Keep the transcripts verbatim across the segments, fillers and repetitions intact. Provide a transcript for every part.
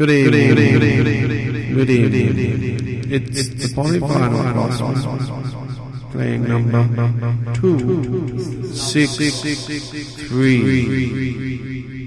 Good evening. Good evening. Good evening. Good evening. It's, it's the Polyvinyl Cosmos playing number two six three.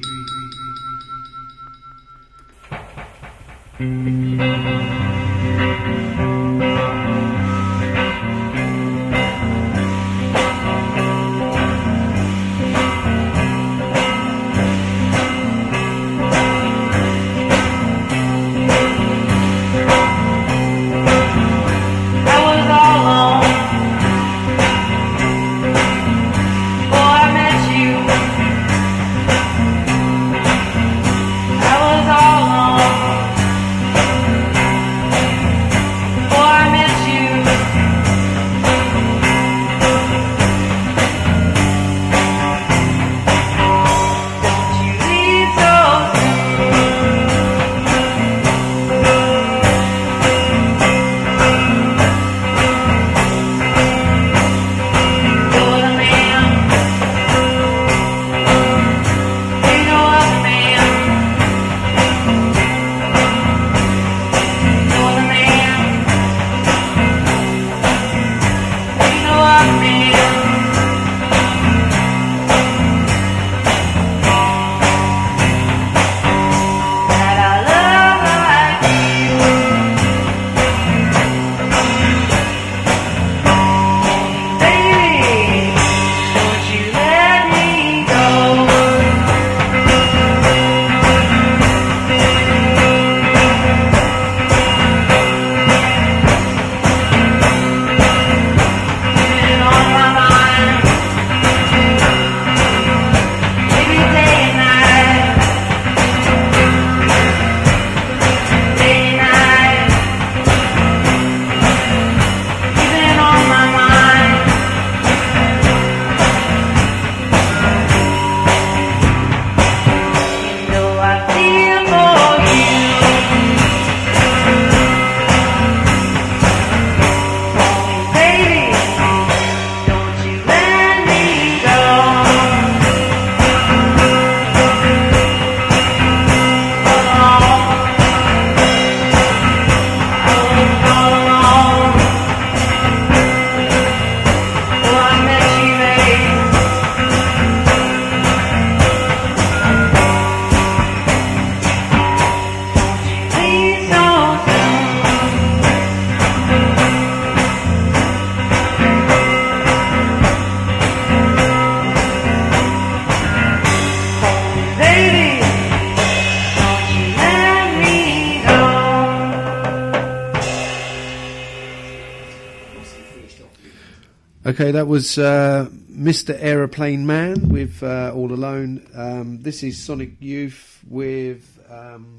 Okay, that was uh, Mister Aeroplane Man with uh, All Alone. Um, this is Sonic Youth with um,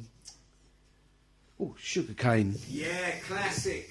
oh, Sugarcane. Yeah, classic.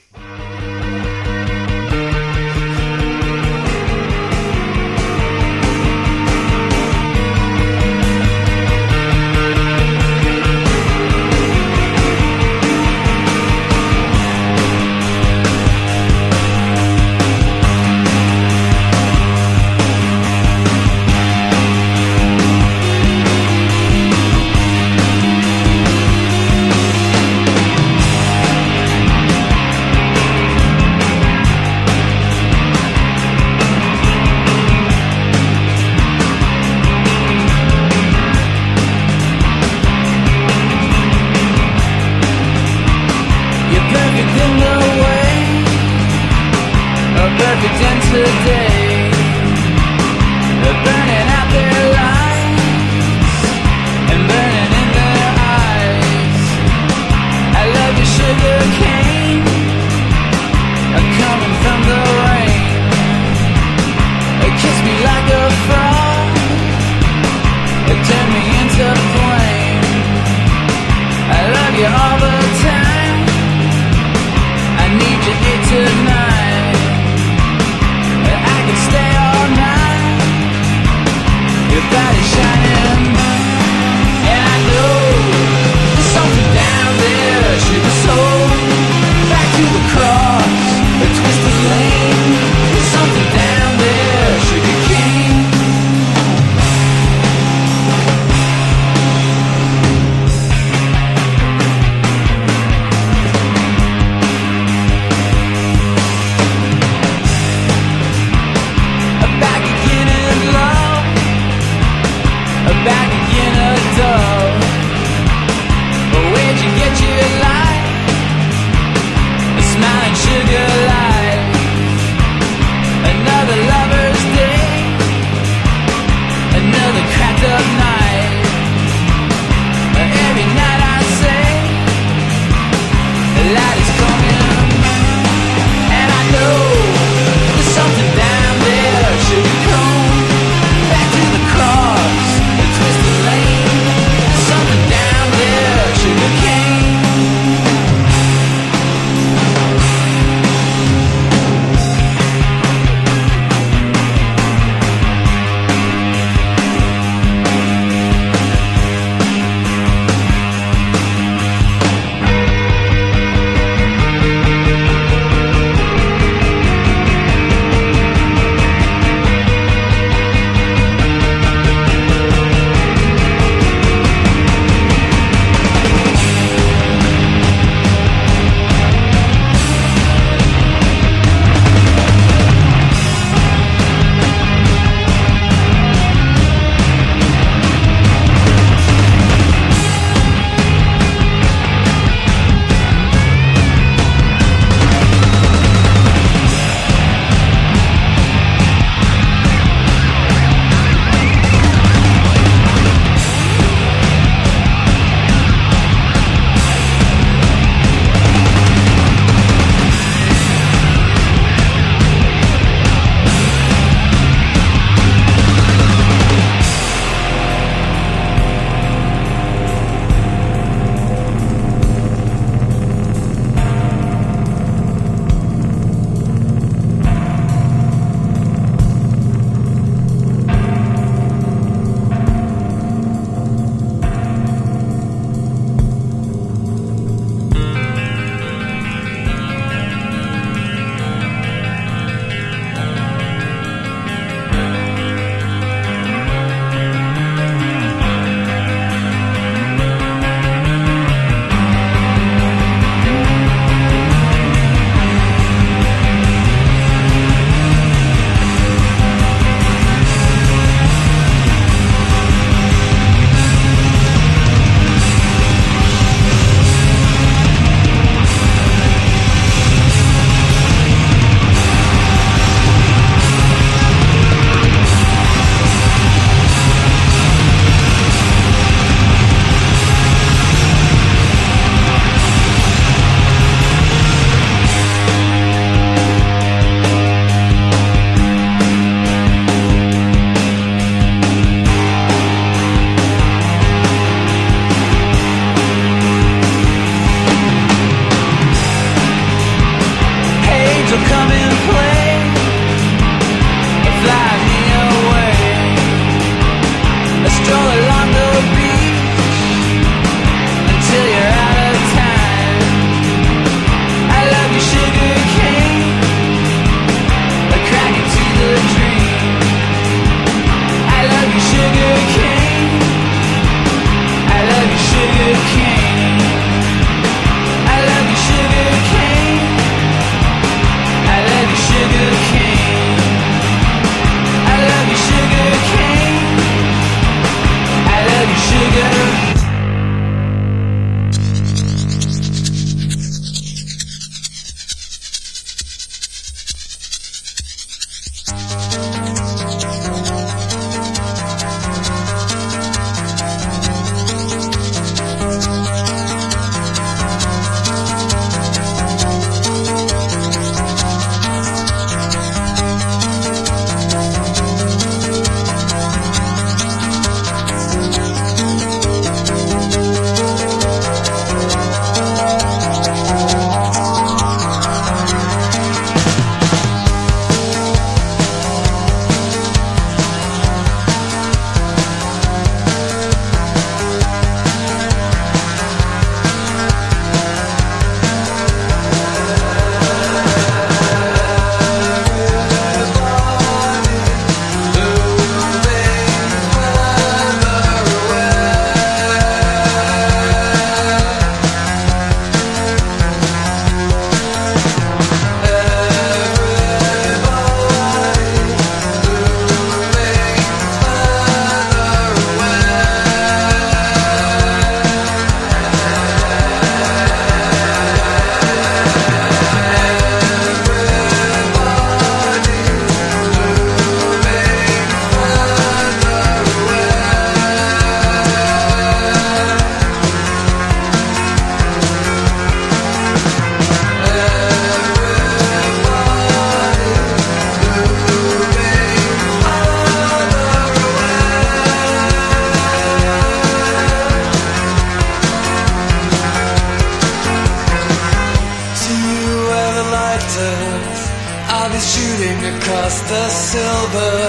shooting across the silver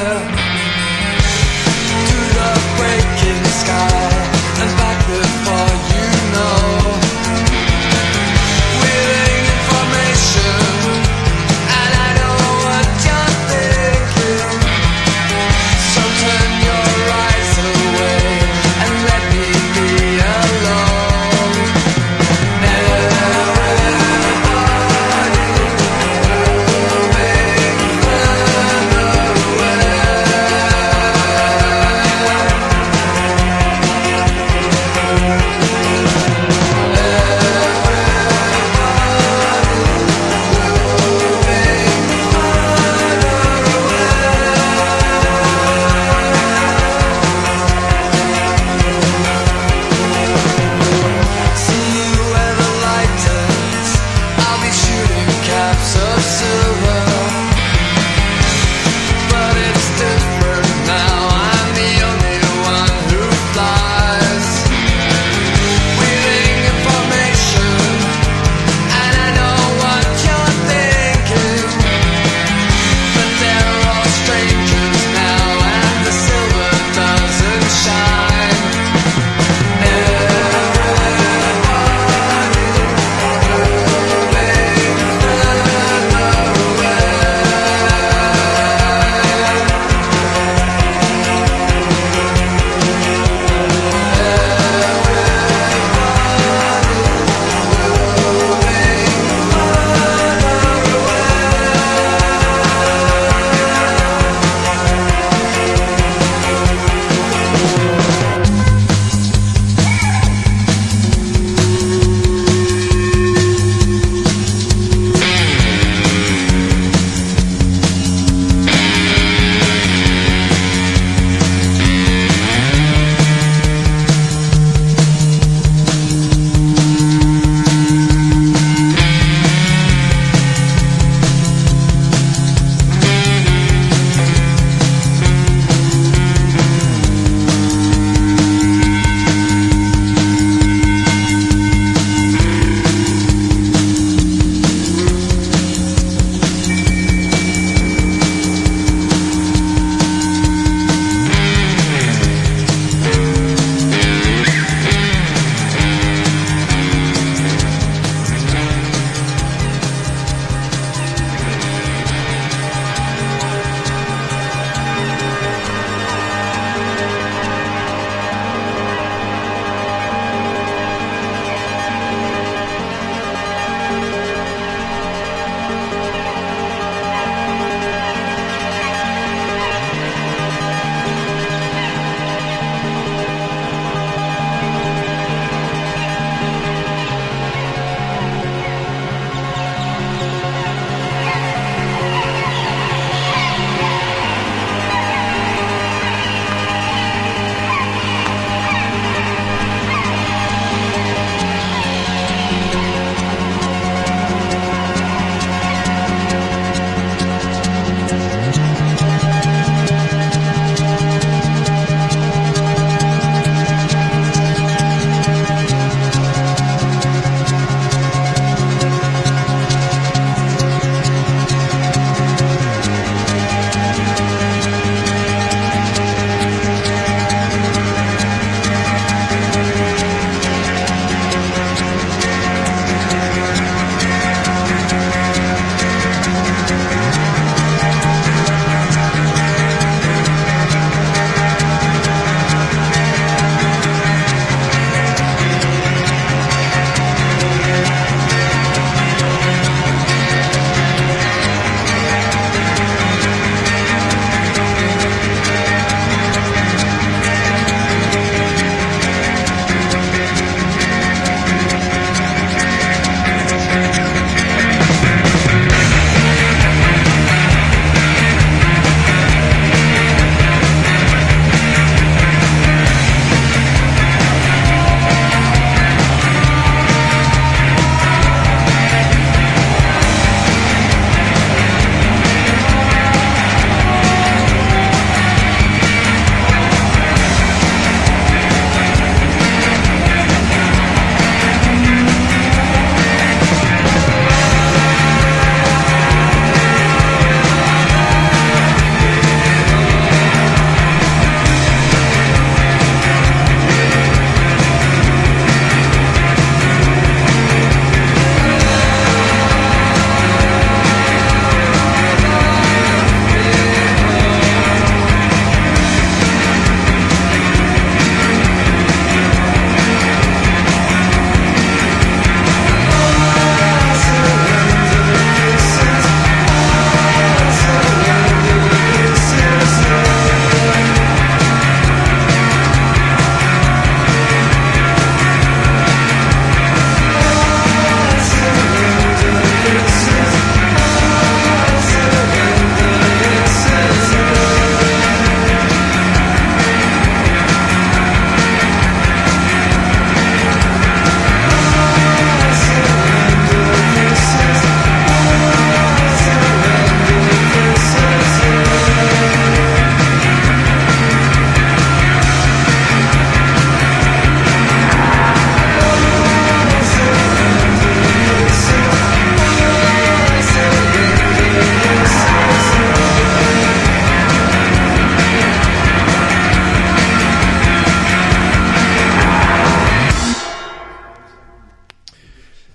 to the breaking sky and back before you know. Wheeling information, and I know what you're thinking. So turn your eyes away and let me be alone. Everybody moving further away.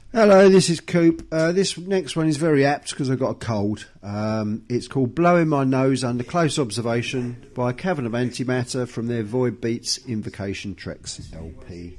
Hello, this is Coop. Uh, this next one is very apt because I've got a cold. Um, it's called Blowing My Nose Under Close Observation by Cavern of Antimatter from their Void Beats Invocation Treks L P.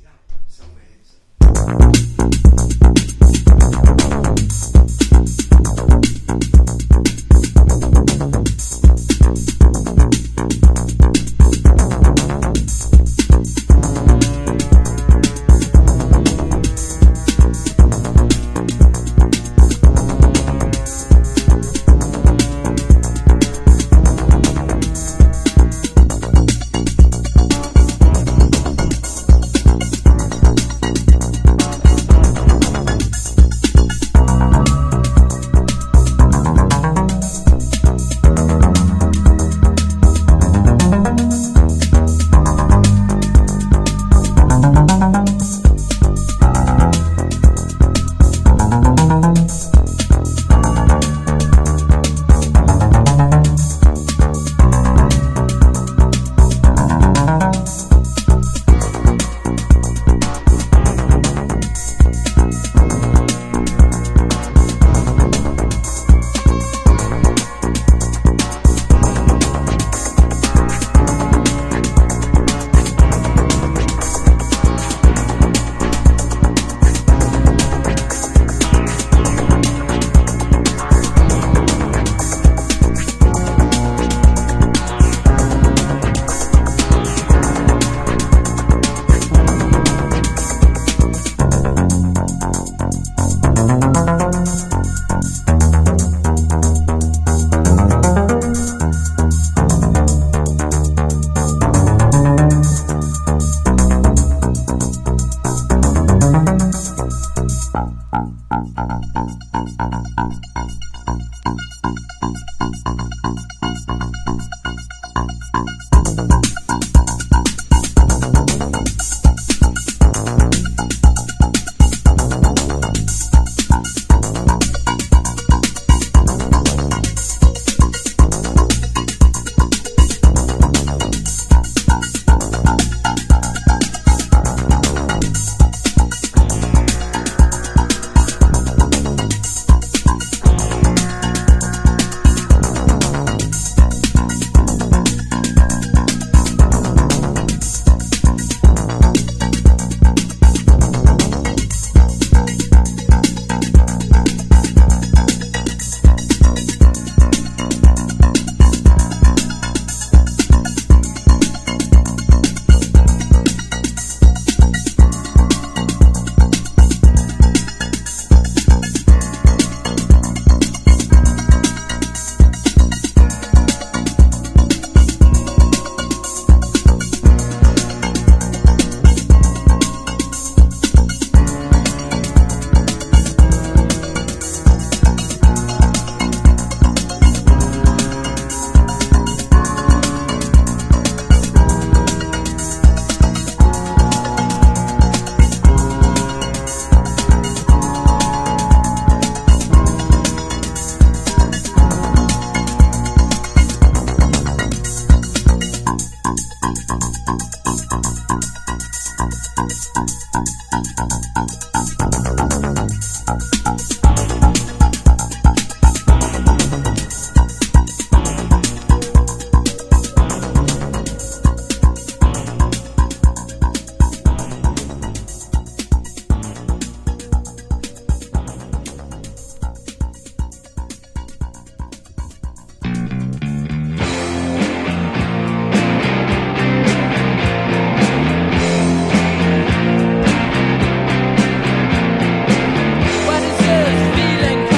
What is this feeling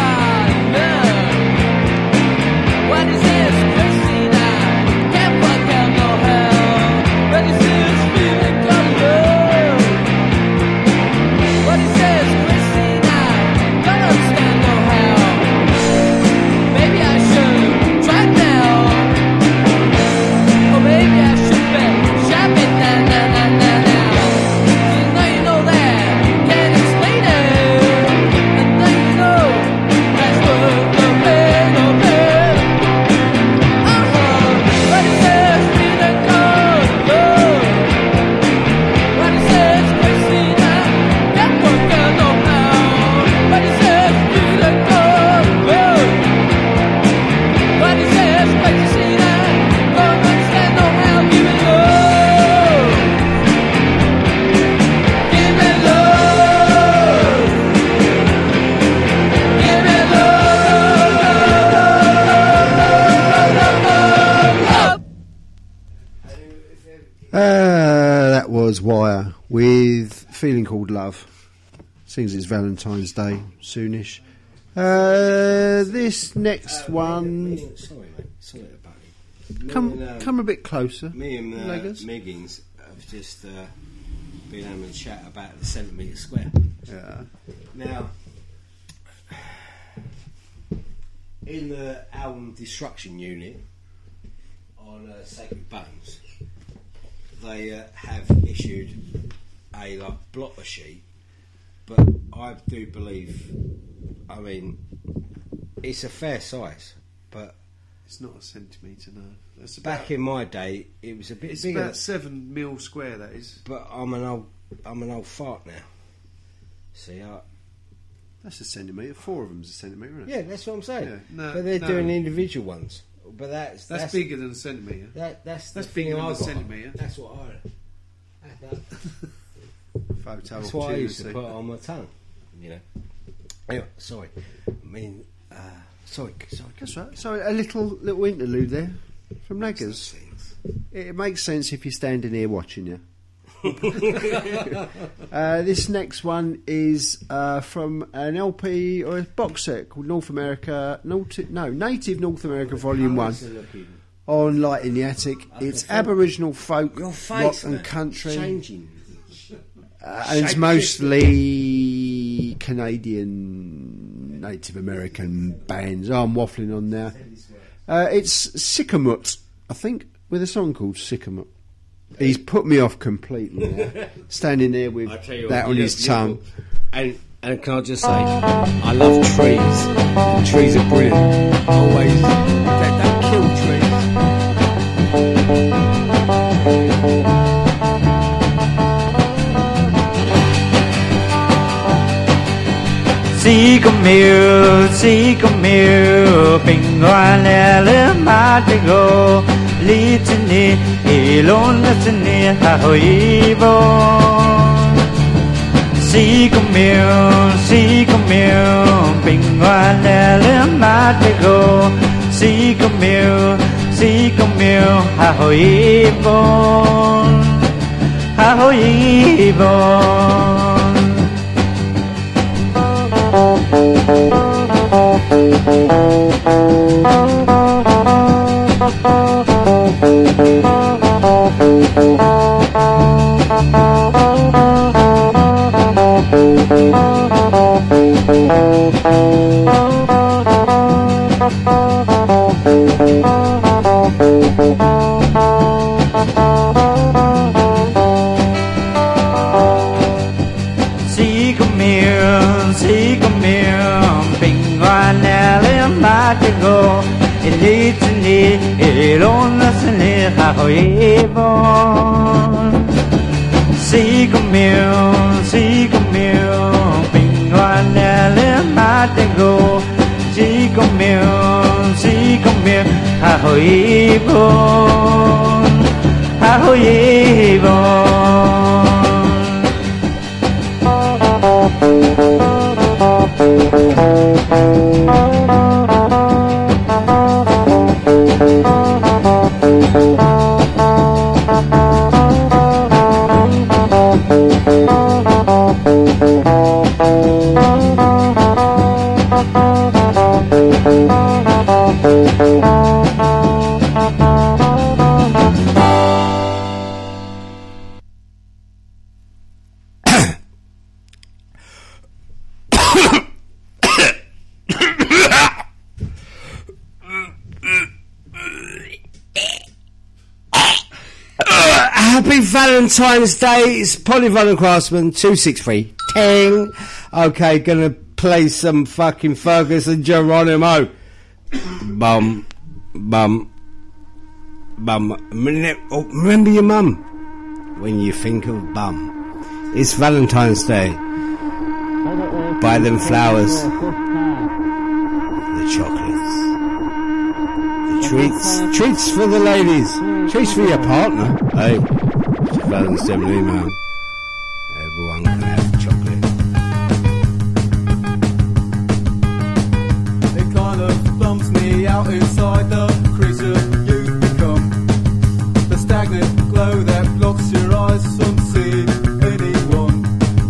Feeling Called Love. Seems it's Valentine's Day soonish. Uh, this next Uh, one. Me, me, sorry, mate. Sorry about it. Me Come, and, um, come a bit closer. Me and uh, Leggers. Meggings have just uh, been having a chat about the centimetre square. Yeah. Now, in the album Destruction Unit on uh, Sacred Bones, they uh, have issued a like blotter sheet, but I do believe, I mean, it's a fair size, but It's not a centimetre, no. That's about, back in my day, it was a bit it's bigger. about seven mil square, that is. But I'm an old, I'm an old fart now. See, I, That's a centimetre. Four of them's a centimetre, isn't it? yeah, that's what I'm saying. Yeah, no, but they're no. doing individual ones. But that's That's, that's, bigger than a centimetre. That, that's That's the bigger thing than I a got. centimetre. That's what I. That, Photo that's what I used to opportunity. put on my tongue. You know. Anyway, sorry. I mean, uh, sorry, sorry. That's right. So a little little interlude there from Leggers. Things. It makes sense if you're standing here watching you. uh, this next one is uh, from an L P or a box set called North America, North, no, Native North America Volume One Colours are looking- on Light in the Attic. It's feel- Aboriginal folk, Your rock face, and man, country, changing. uh, and it's Shape mostly Canadian, Native American bands. Oh, I'm waffling on now. Uh, it's Sycamut, I think, with a song called Sycamut. He's put me off completely now, standing there with I tell you that what, on you his look- tongue. And and can I just say, I love trees. Trees are brilliant. Always, they don't kill trees. Xí có miêu, xí có miêu, bình hoa lẻ lẻ mà thế go, lý chân đi, ý lôn là chân đi, hà hồi vô. Xí có miêu, xí có miêu, bình hoa lẻ lẻ mà thế go, xí có miêu, xí có miêu, hà hồi vô, hà hồi vô. Xí có miêu, xí có miêu, bình hoa nè lên má thế go, lý chân đi, ý lôn là chân đi, hà hồi vô. Xí có miêu, xí có miêu, bình hoa nè lên má thế go, xí có miêu, xí có miêu, hà hồi vô, hà hồi vô. Happy Valentine's Day. It's Polyvinyl Craftsman two six three Tang. Okay, gonna play some fucking Fergus and Geronimo. Bum, bum, bum. Remember oh, remember your mum when you think of bum. It's Valentine's Day. Buy them flowers, the chocolates, the treats, treats for the ladies, treats for your partner. Hey, it's Valentine's Day email. Everyone can have chocolate. It kind of bumps me out inside the creature you've become. The stagnant glow that blocks your eyes from seeing anyone.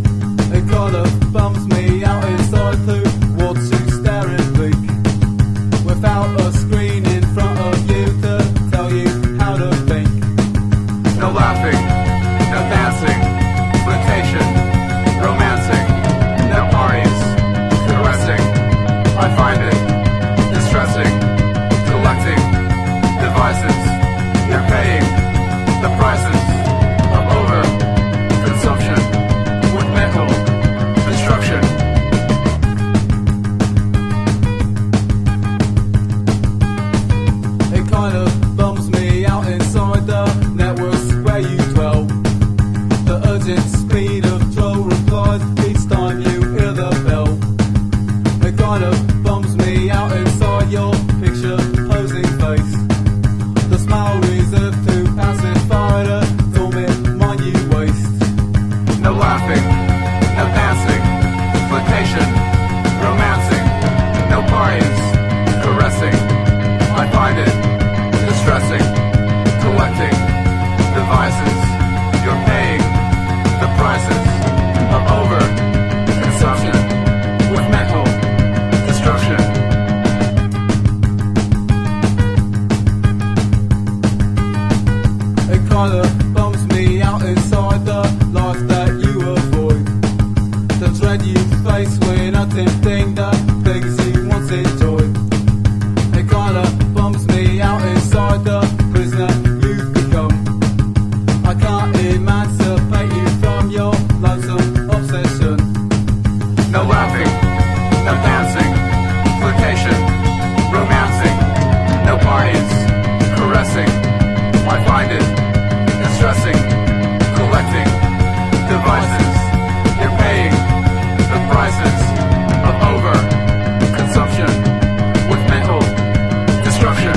dread you face when attempting the things he once enjoyed. It kinda bums me out inside the prisoner you've become. I can't emancipate you from your lonesome obsession. No laughing, no dancing, flirtation, romancing, no parties, caressing. I find it distressing, collecting devices. You're paying the prices of over-consumption with mental destruction.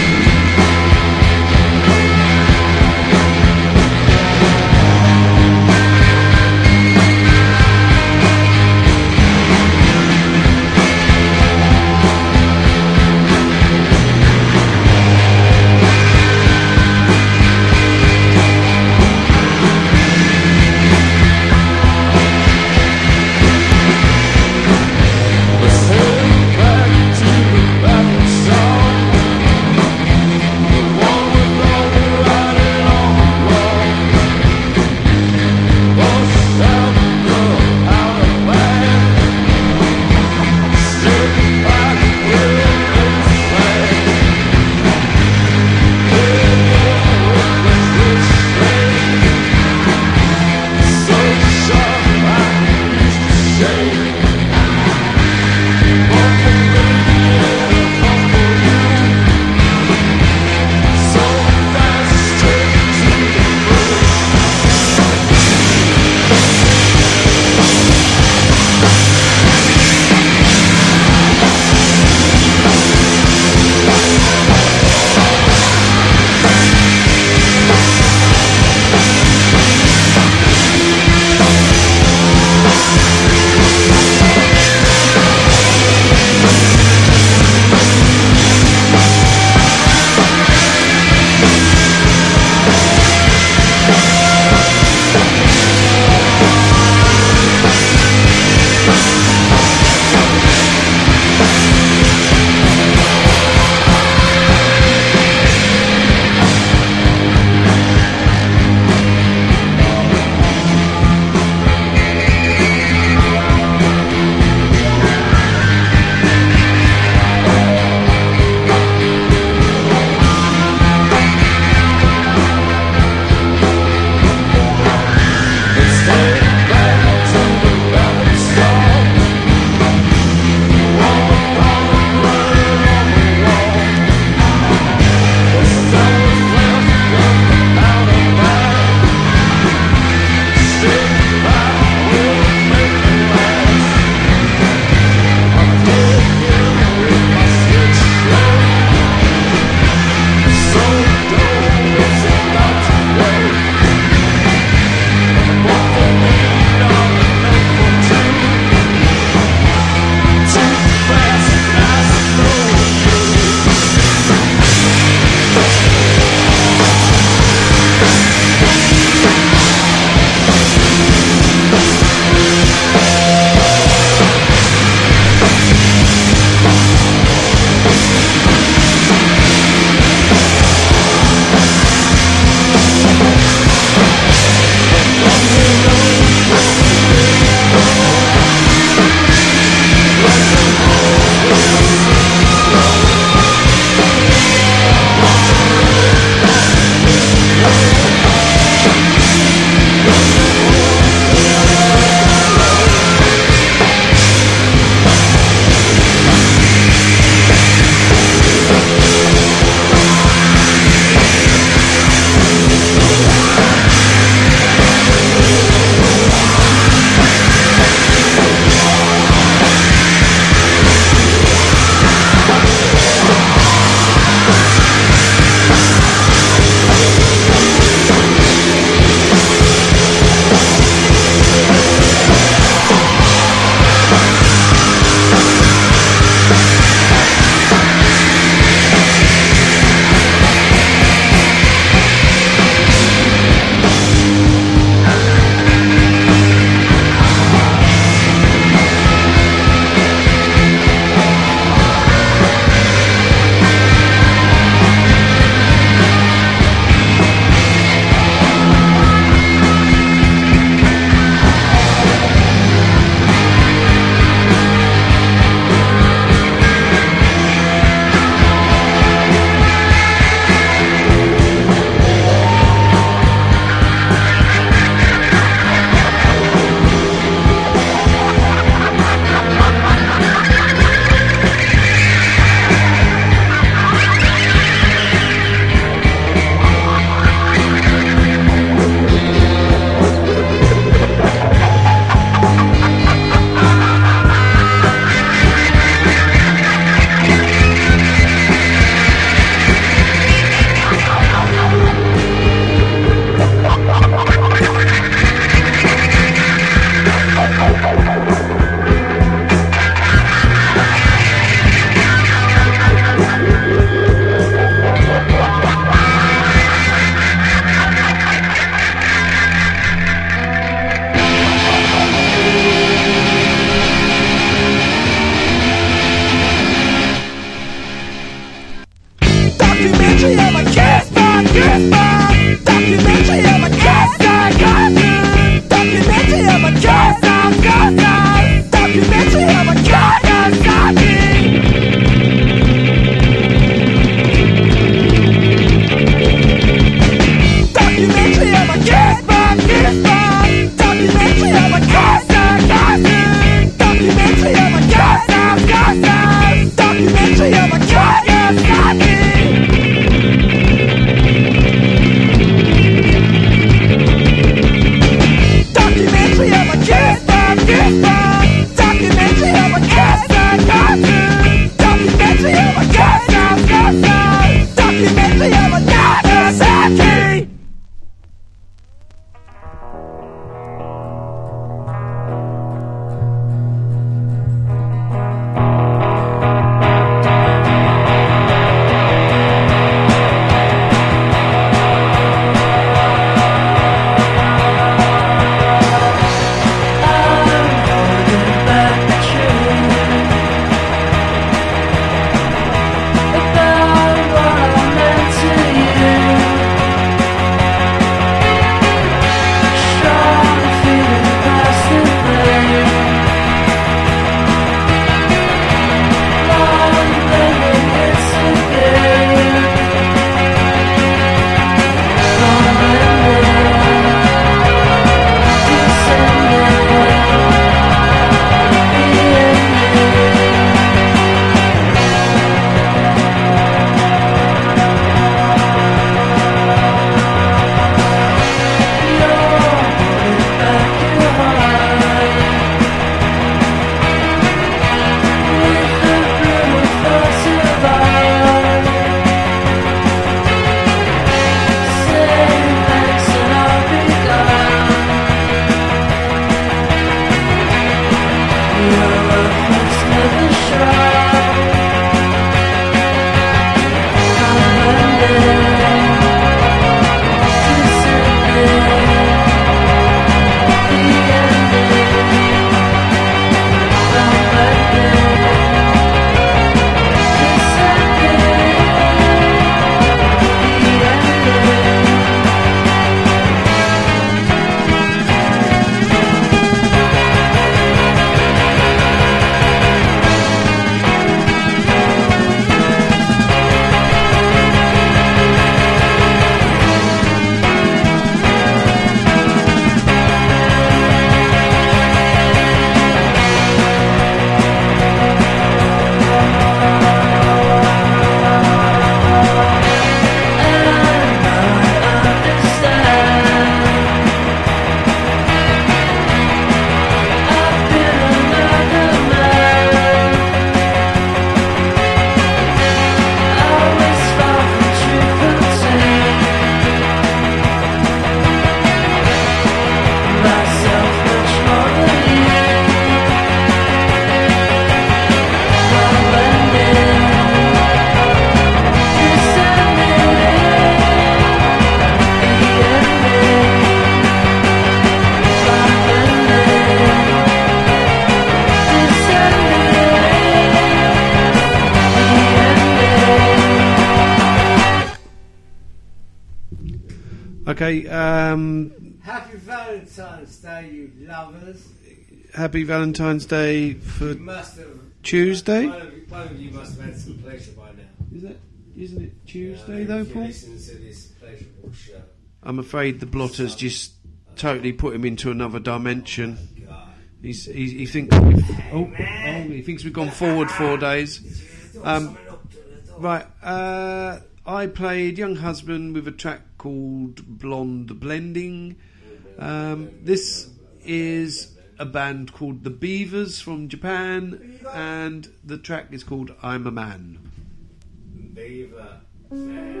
Okay. Um, Happy Valentine's Day, you lovers. happy Valentine's Day for You must have. Tuesday. One of, you, one of you must have had some pleasure by now. Is it? Isn't it Tuesday Yeah, though, if you Paul? listen to this pleasurable show. I'm afraid the blotters just totally put him into another dimension. God. He's, he, he thinks we've, oh, oh, he thinks we've gone forward four days. Um, right, uh, I played Young Husband with a track called Blonde Blending. Um, this is a band called The Beavers from Japan, and the track is called I'm a Man. Beaver man.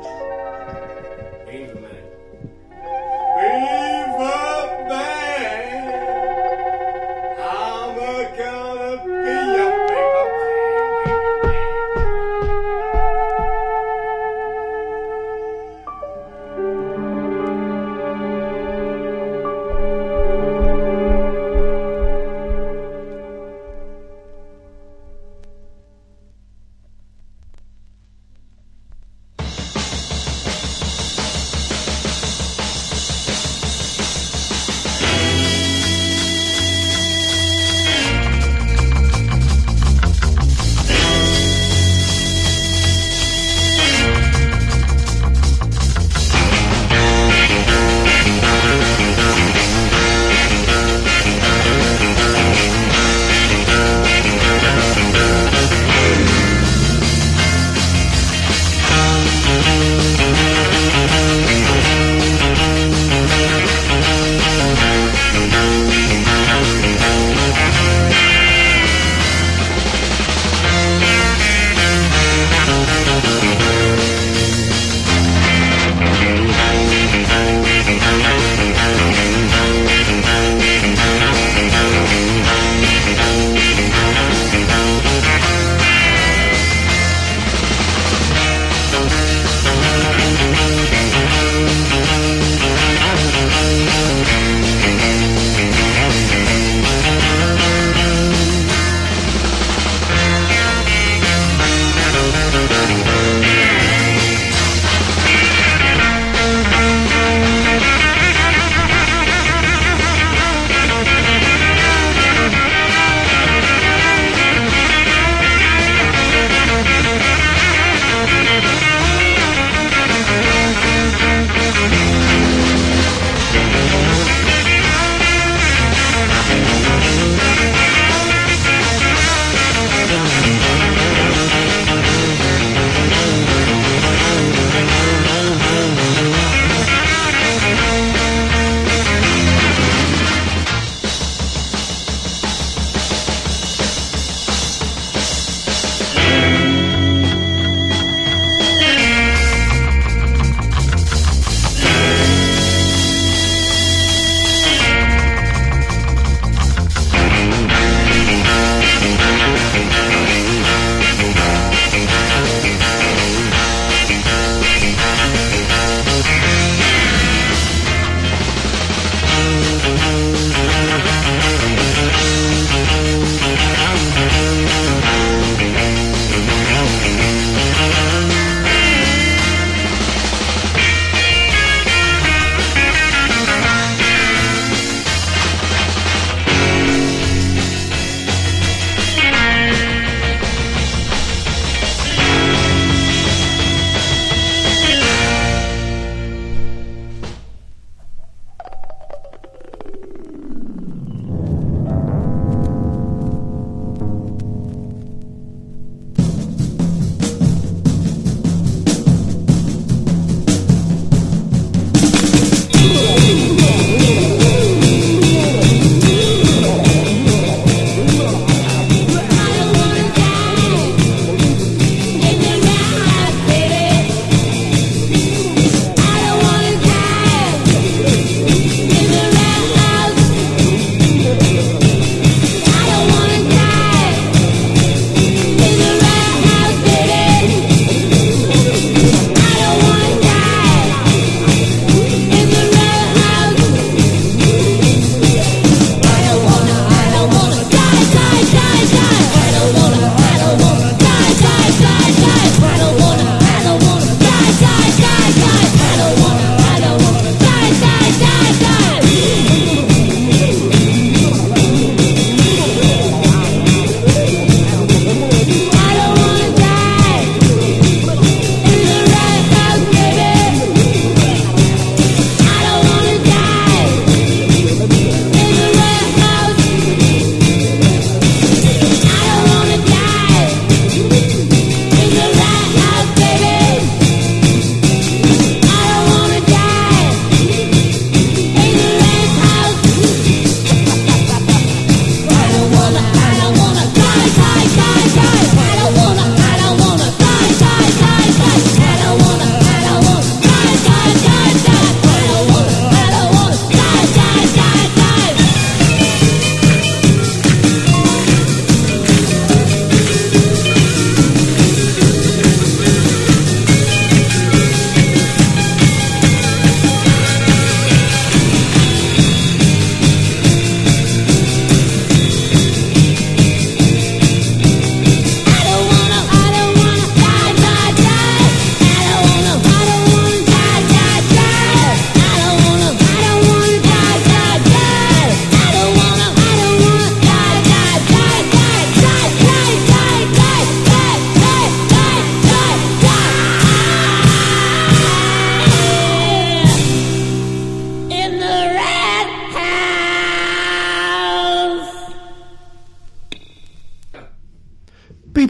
Beaver man. Beaver man. I'm a gonna be a beaver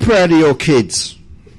proud of your kids.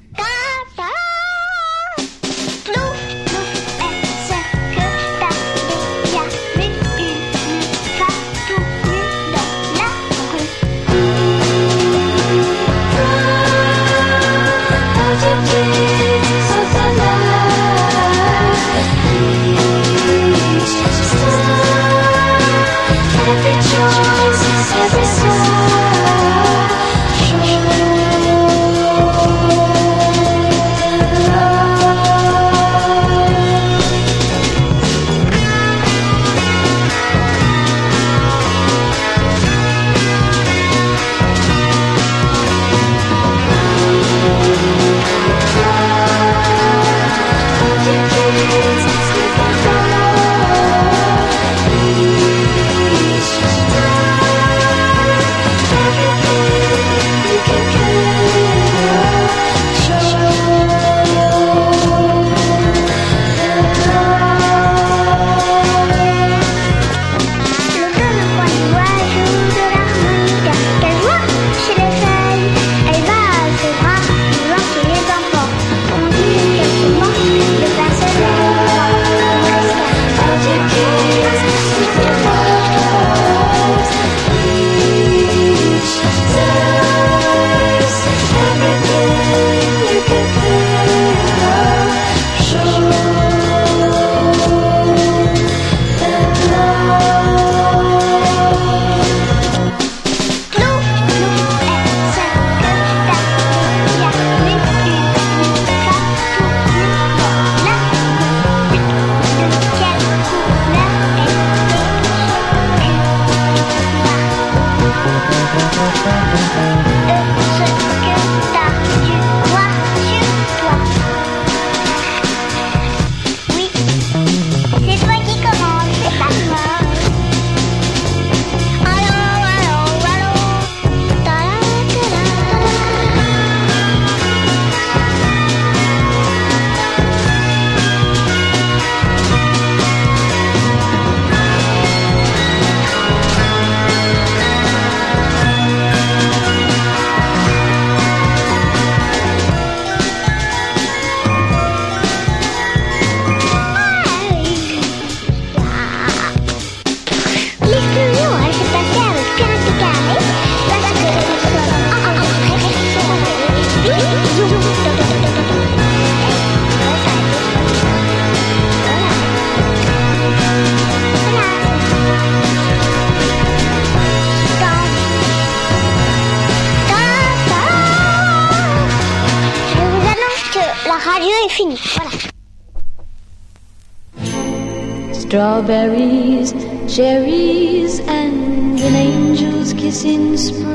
Strawberries, cherries, and an angel's kiss in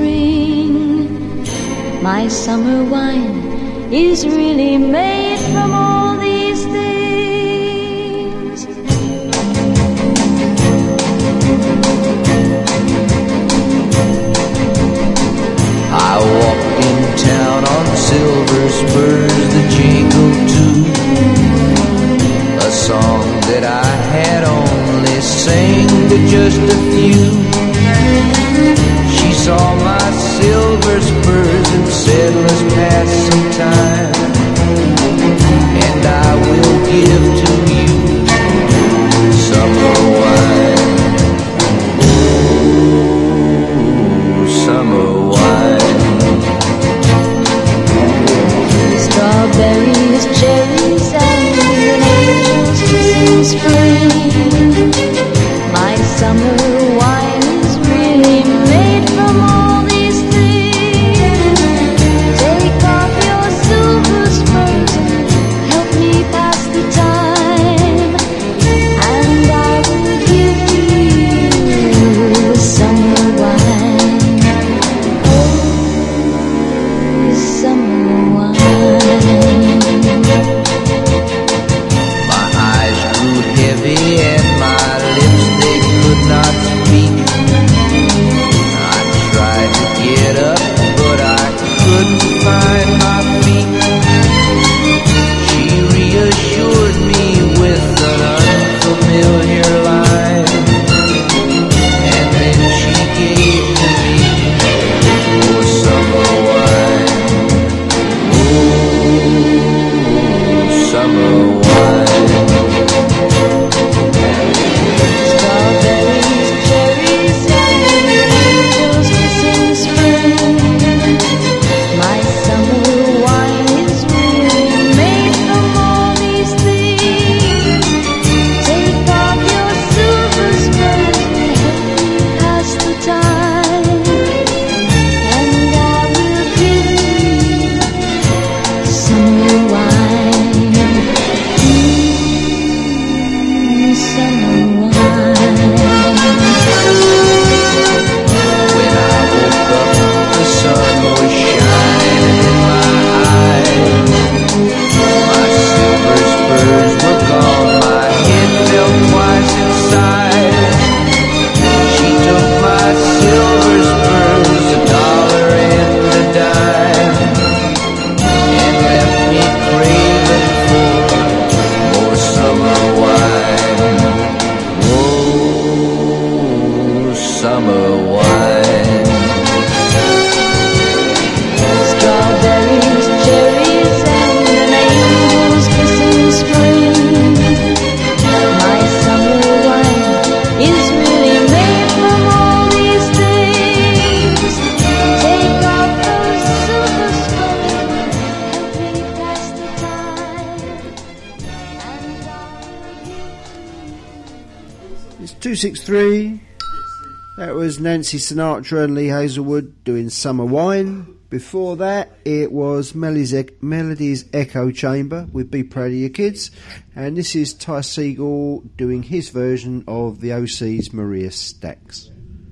spring. My summer wine is really made from all these things. I walked in town on silver spurs that jingle too, a song that I had only sang to just a few. She saw my silver spurs and said, let's pass some time, and I will give to you summer wine. Ooh, summer wine. Strawberries, cherries, and an angel's kiss in spring. My summer wine is really made from all these things. Take off your silver spurs and help me pass the time, and I will give to you summer wine. Oh, summer wine. My eyes grew heavy and my lips, they could not speak. I tried to get up, but I couldn't find my feet. She reassured me with an unfamiliar line, and then she gave to me, oh, summer wine. summer wine. When I woke up, the sun was shining in my eyes. My silver spurs were gone, my head felt twice inside. She took my silver spurs, a dollar and a dime, and left me craving for more summer wine. Oh, summer wine. Strawberries, cherries, and an angel's kiss in spring. My summer wine is really made from all these things. Take off those silver spurs, help me pass the time, and I'll give It's two six three. That was Nancy Sinatra and Lee Hazelwood doing Summer Wine. Before that, it was Melody's, Ec- Melody's Echo Chamber with Be Proud of Your Kids. And this is Ty Segall doing his version of the O C's Maria Stax.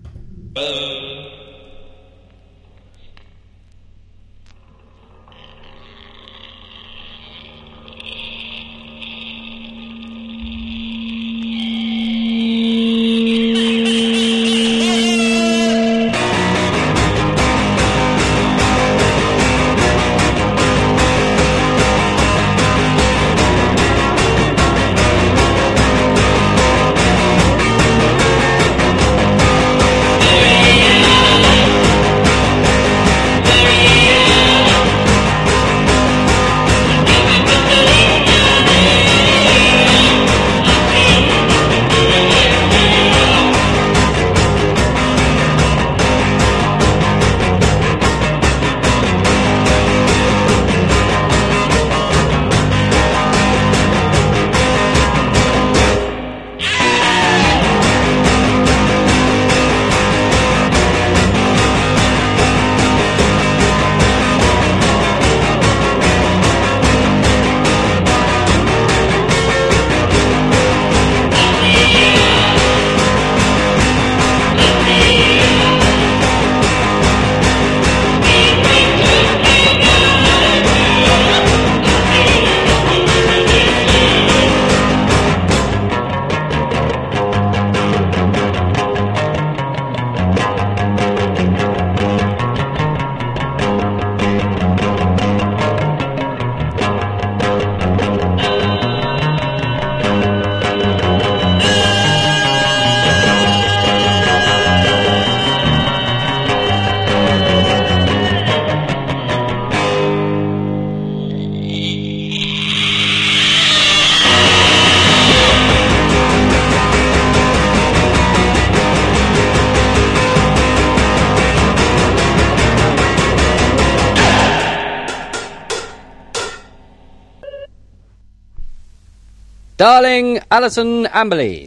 Darling Alison Amberley,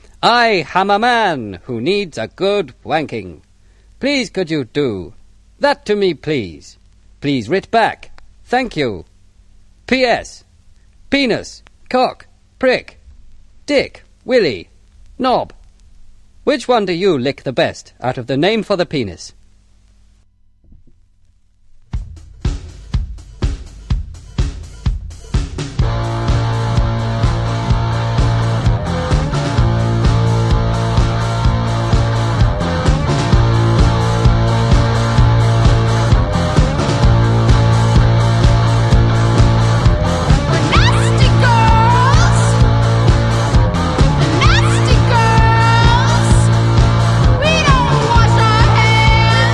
I am a man who needs a good wanking. Please could you do that to me, please? Please writ back. Thank you. P S. Penis, cock, prick, dick, willy, knob. Which one do you lick the best out of the name for the penis? Nasty girls! Nasty girls! We don't wash our hands!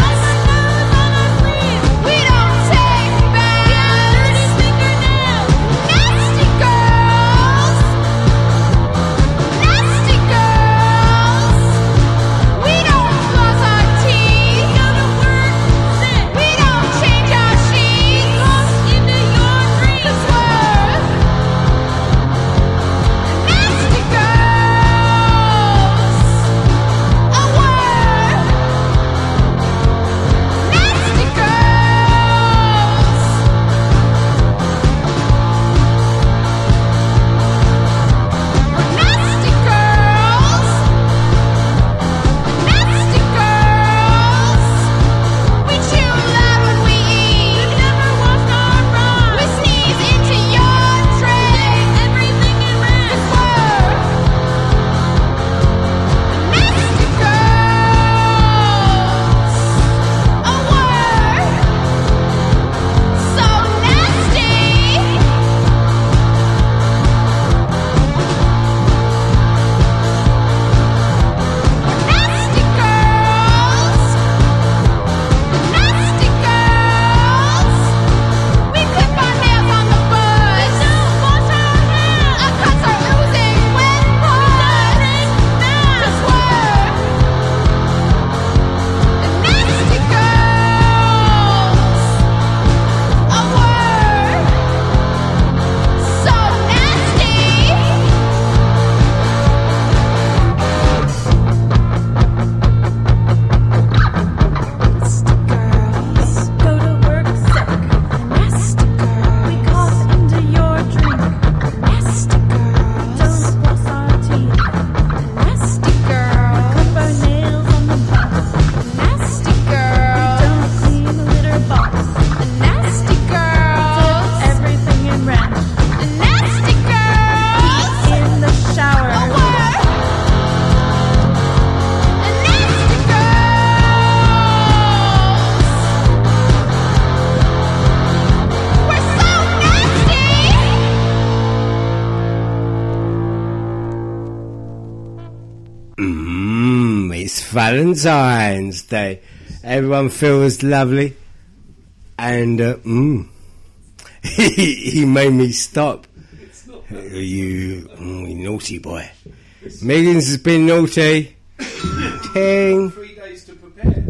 Mmm, it's Valentine's Day. Everyone feels lovely. And, uh, mmm, he, he made me stop. You, mm, you naughty boy. Megan's has been naughty. Ting. Three days to prepare.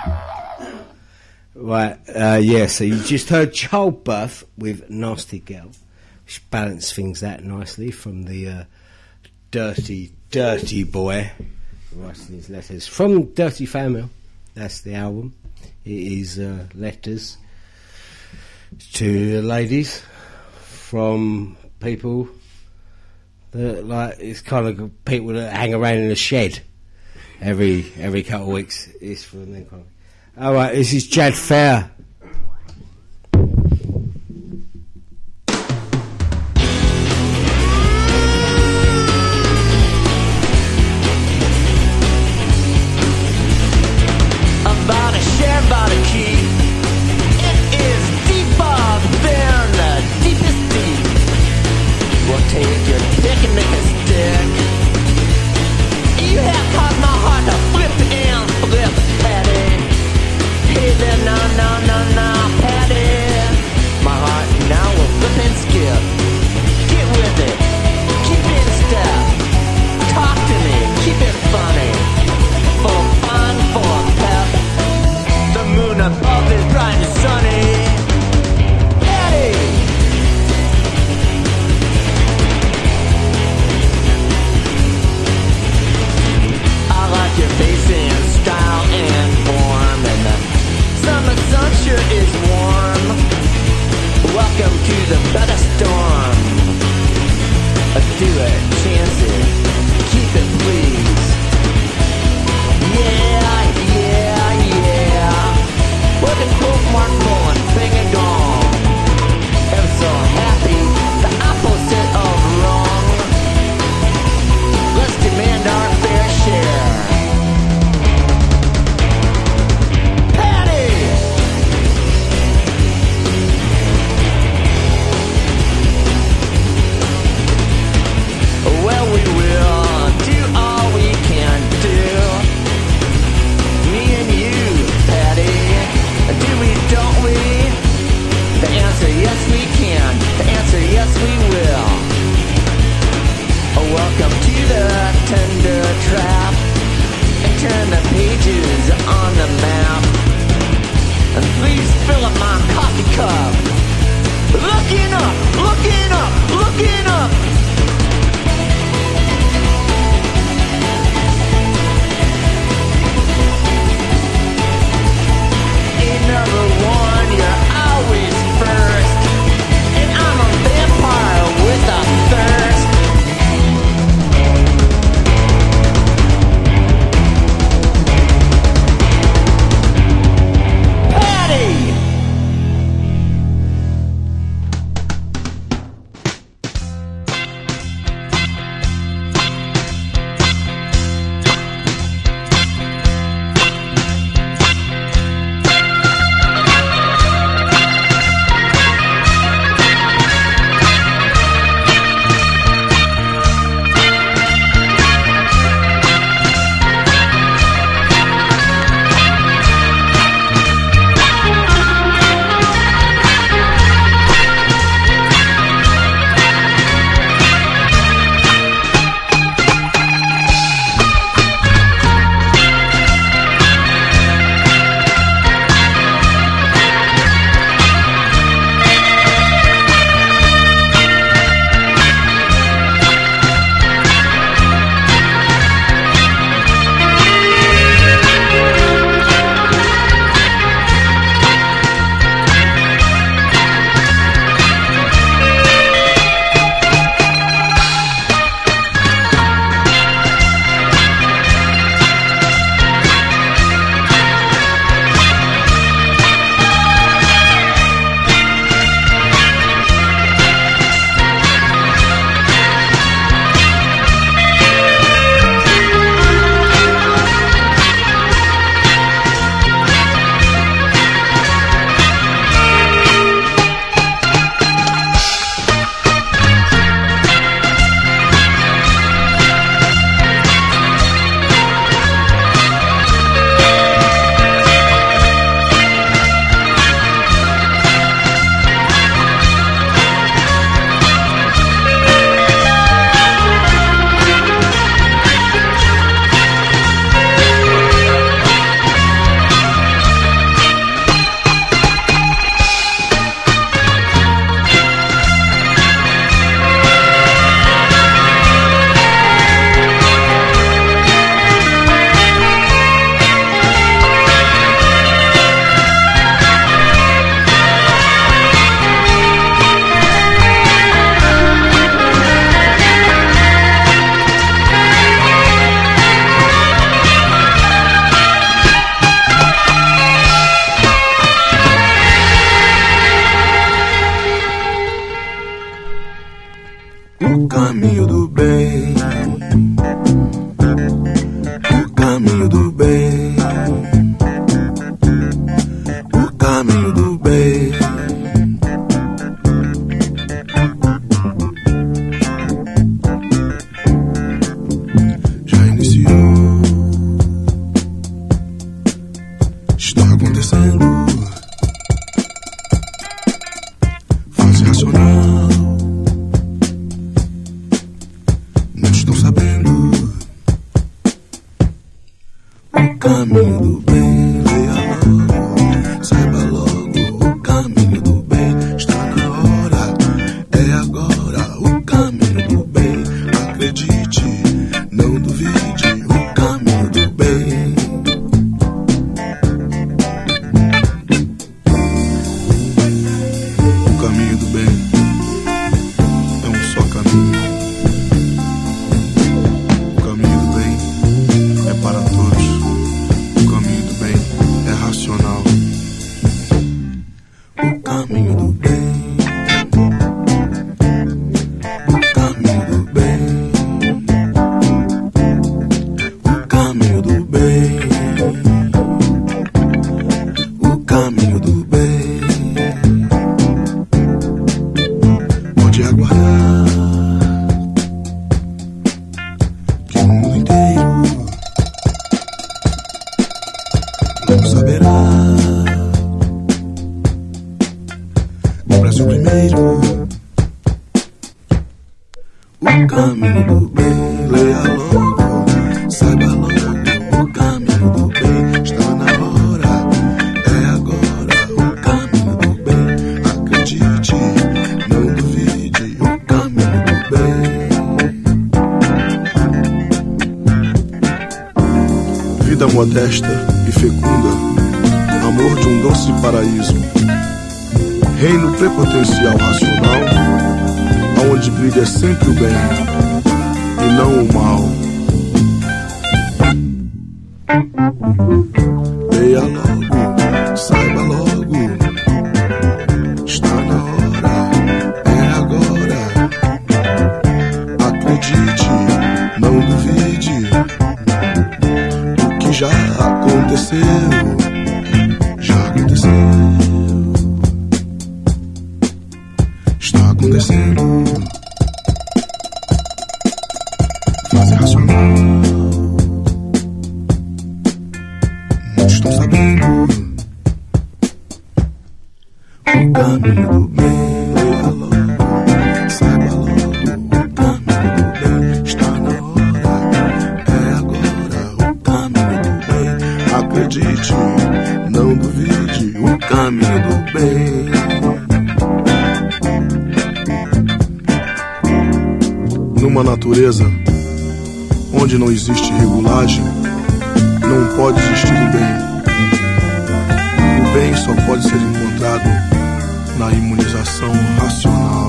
Right, uh, yeah, so you just heard Childbirth with Nasty Girl, which balanced things out nicely from the uh, Dirty, Dirty Boy writing his letters. From Dirty Fan Mail, that's the album. It is uh, letters to the ladies from people that, like, it's kind of people that hang around in a shed every every couple of weeks. It's from them kind of. All right, this is Jad Fair. About a share, about a key. It is deeper than the deepest deep. We'll take your pick and make a stick. You have caused my heart to flip and flip, Patty. Hey there, no, no, no, no, Patty. My heart now will flip and skip. Get with it, keep in step. Talk to me, keep it funny. Full of fun, full of pep. The moon above is bright and sunny. Patty! I like your face and style and form, and the summer sun sure is warm. Welcome to the better storm. Do it, chance it, keep it please. Yeah, yeah, yeah. With a quote mark pulling, big and gone. Ever so happy, the opposite of wrong. Let's demand our fair share. Patty! Well, we will do all we can do. Me and you, Patty. Do we, don't we? The answer, yes we can. The answer, yes we will. Welcome to the tender trap. And turn the pages on the map. And please fill up my coffee cup. Looking up, looking up, looking up. Number one, you're always first. And I'm a vampire with a thirst. Patty! o caminho do bem, o caminho do bem. Já iniciou, está acontecendo. Fase racional, não estão sabendo o caminho do bem. Leia logo, saiba logo o caminho do bem. Está na hora, é agora o caminho do bem. Acredite, não duvide, o caminho do bem. O caminho do bem é um só caminho. O caminho do bem é para todos. O caminho do bem é racional. O caminho do bem, o caminho do bem, o caminho do bem, o caminho do bem. Pode aguardar que o mundo inteiro logo saberá. O Brasil primeiro, o caminho do bem. Leia logo, saiba logo o caminho do bem. Está na hora, é agora o caminho do bem. Acredite, não duvide, o caminho do bem. Vida modesta e fecunda, amor de um doce paraíso. Reino prepotencial racional, aonde brilha sempre o bem e não o mal. Leia logo, saiba logo, está na hora, é agora. Acredite, não duvide, o que já aconteceu, já aconteceu. Está acontecendo. Fase racional, muitos estão sabendo o caminho do bem. Leia logo, saiba logo o caminho do bem. Está na hora, é agora o caminho do bem. Acredite, não duvide, o caminho do bem. Numa natureza onde não existe regulagem, não pode existir o bem. O bem só pode ser encontrado na imunização racional.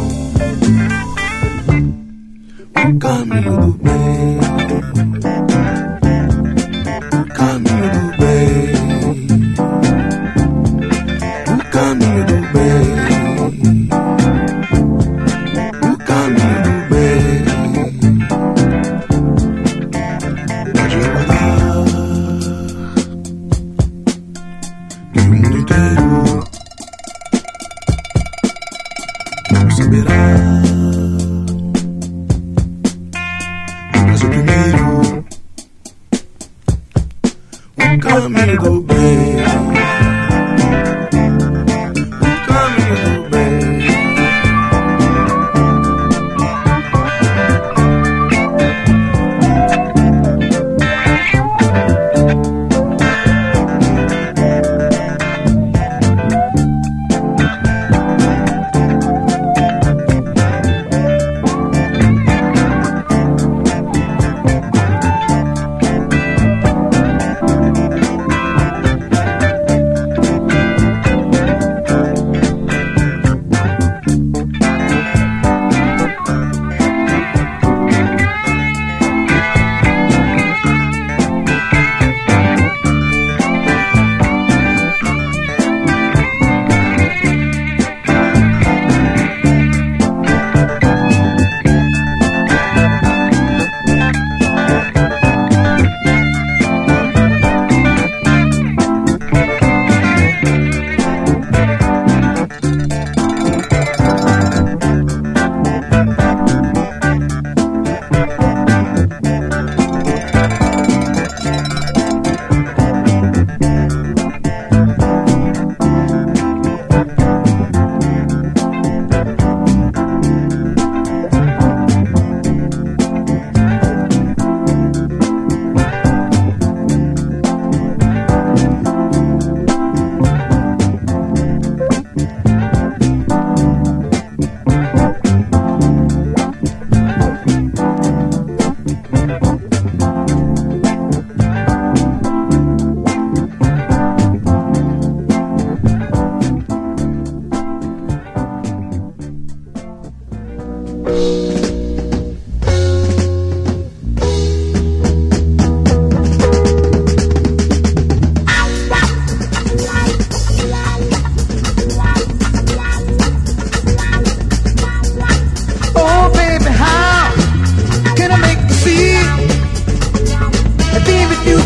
O caminho do bem, o caminho do bem, o caminho do bem, o caminho do bem. Pode aguardar que o mundo inteiro não saberá. Mas o primeiro, o caminho do bem, o caminho do bem.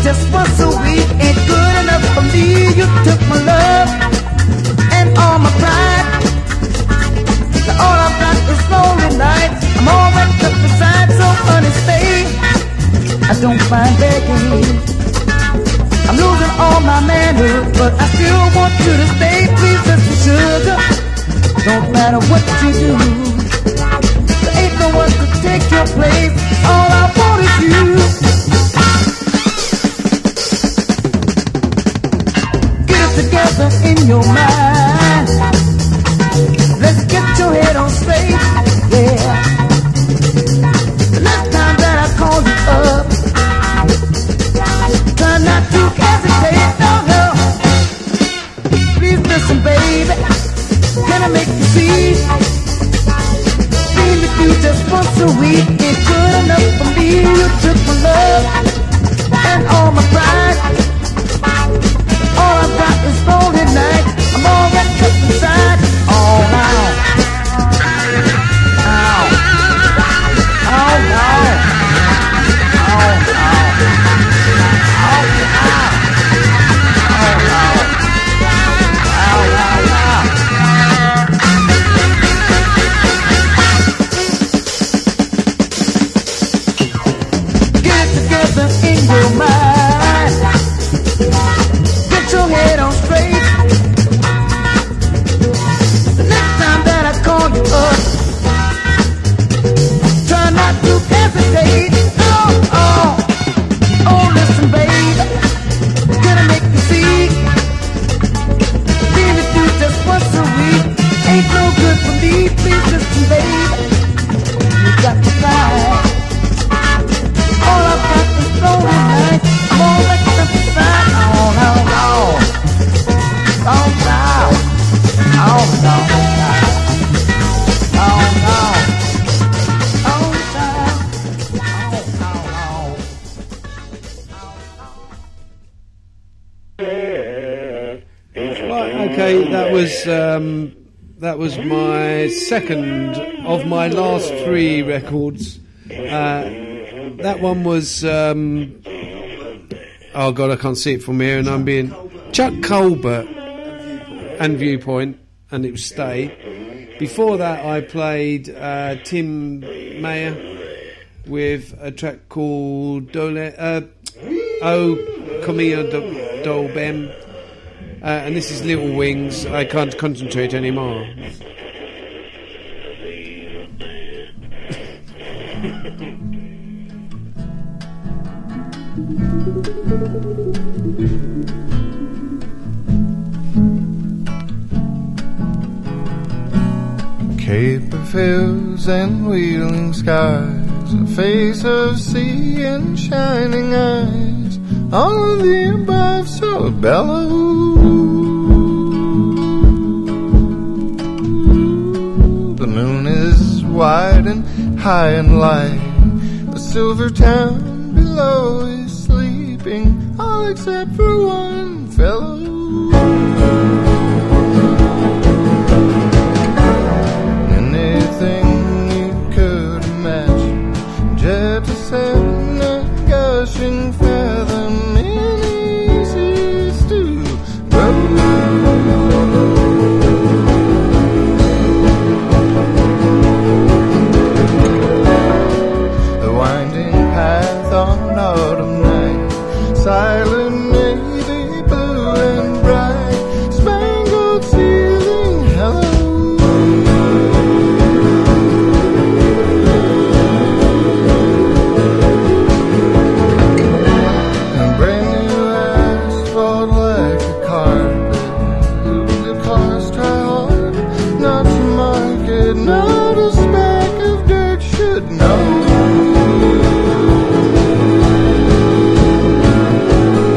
just once a week ain't good enough for me. You took my love and all my pride. Now all I've got is lonely nights. I'm all wrapped up inside, so honey, stay. I don't mind begging. I'm losing all my manhood, but I still want you to stay. Please, listen, sugar. Don't matter what you do, there ain't no one to take your place. All I want is you. Get it together in your mind. Let's get your head on straight. Yeah. The next time that I call you up, try not to hesitate. No, no. Please listen, baby. Can I make you see? Being with you just once a week ain't good enough for me. You took my love and all my pride. All I've got is lonely nights. I'm all wrapped up inside. All out. Ow. Oh, no. Oh, no. Oh, no. Oh, no. Oh, no, no. Get it together in your mind. Get your head on straight. The next time that I call you up, try not to hesitate. Oh, oh, oh, listen, baby. Can I make you see? Being with you just once a week ain't no good for me. Please listen, baby. You got to try. All I've got is lonely nights. I'm all wrapped up inside. Oh, no, no. Oh, no. Oh, no. Oh, no. Oh, no. Right, okay, that was um, that was my second of my last three records. Uh, that one was um, oh god, I can't see it from here, and I'm being Chuck Colbert and Viewpoint, and it was Stay. Before that, I played uh, Tim Mayer with a track called Dole, uh, Oh Comia do, do Bem. Uh, and this is Little Wings. I can't concentrate anymore. Cape of hills and wheeling skies, a face of sea and shining eyes, all of the above so bellow. The moon is wide and high and light, the silver town below is sleeping, all except for one fellow. Anything you could imagine, jet to send a gushing fathom in easy stew. The winding path on autumn night, silent navy blue and bright, spangled ceiling hello. Not a speck of dirt should know.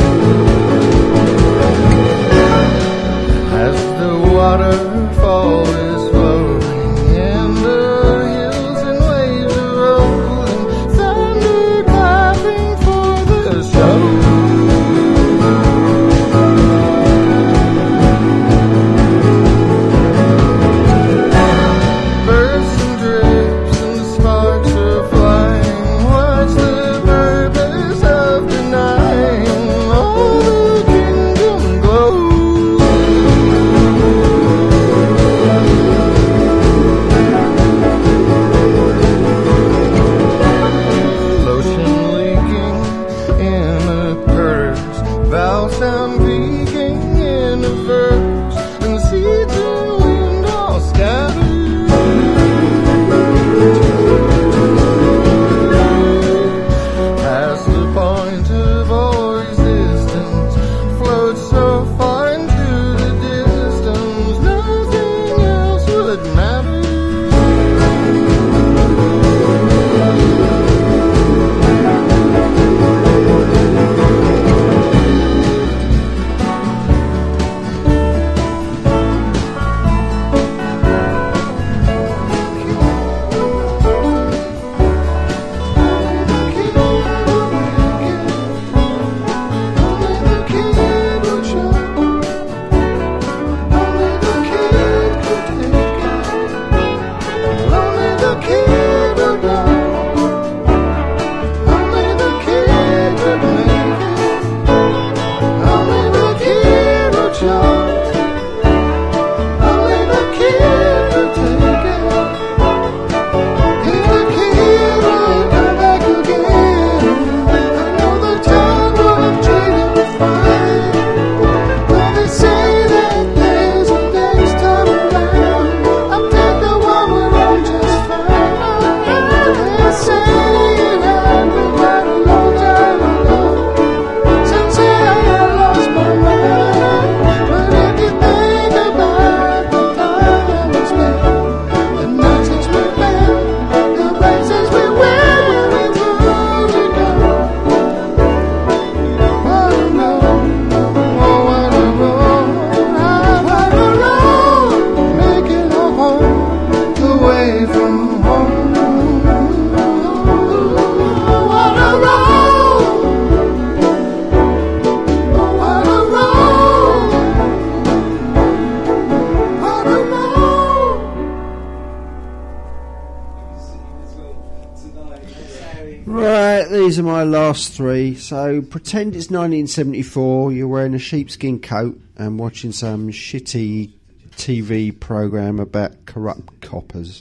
my last three. So pretend it's nineteen seventy-four. You're wearing a sheepskin coat and watching some shitty T V program about corrupt coppers.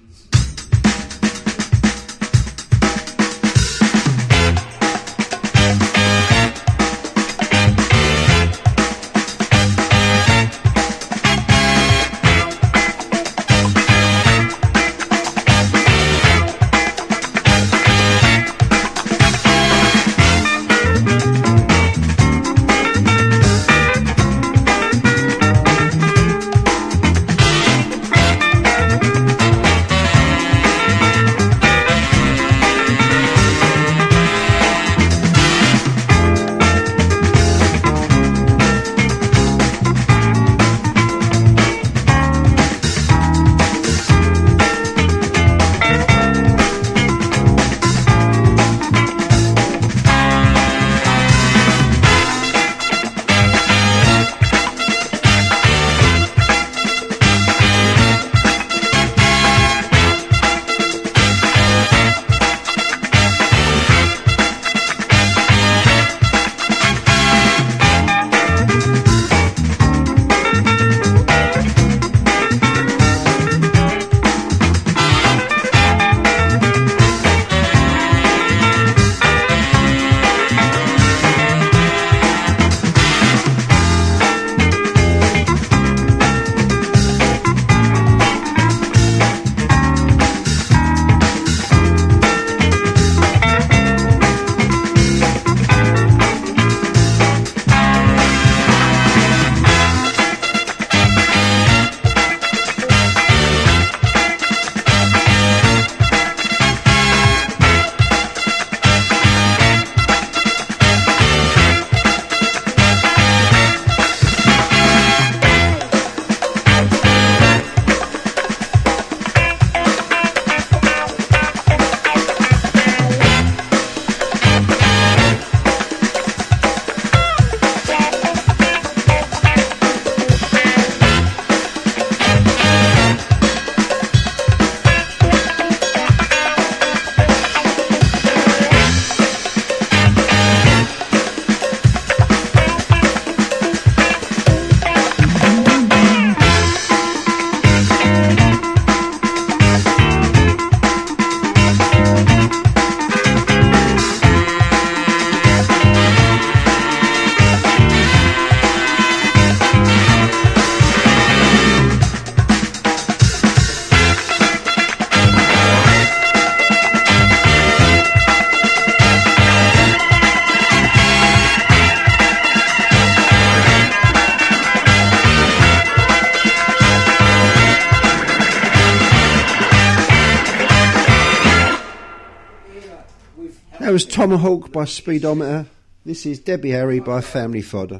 That was Tomahawk by Speedometer. This is Debbie Harry by Family Fodder.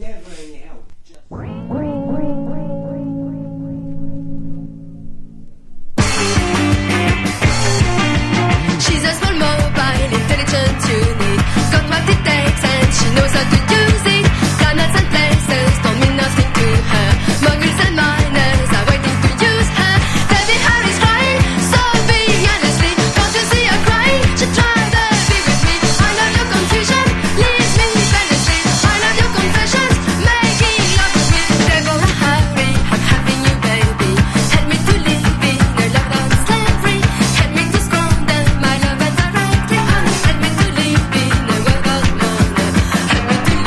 She's a small mobile, intelligent unit. Got what it takes and she knows how to use it. Planets and places don't mean nothing to her. Muggles and miners are waiting to use her. Debbie Harry's crying, so be honestly. Can't you see her crying? She tried to be with me. I love your confusion, leave me fantasy. I love your confessions, making love with me. Deborah Harry, I'm having you, baby. Help me to live in a love of slavery. Help me to squander my love and directly honor. Help me to live in a world of honor. Help me to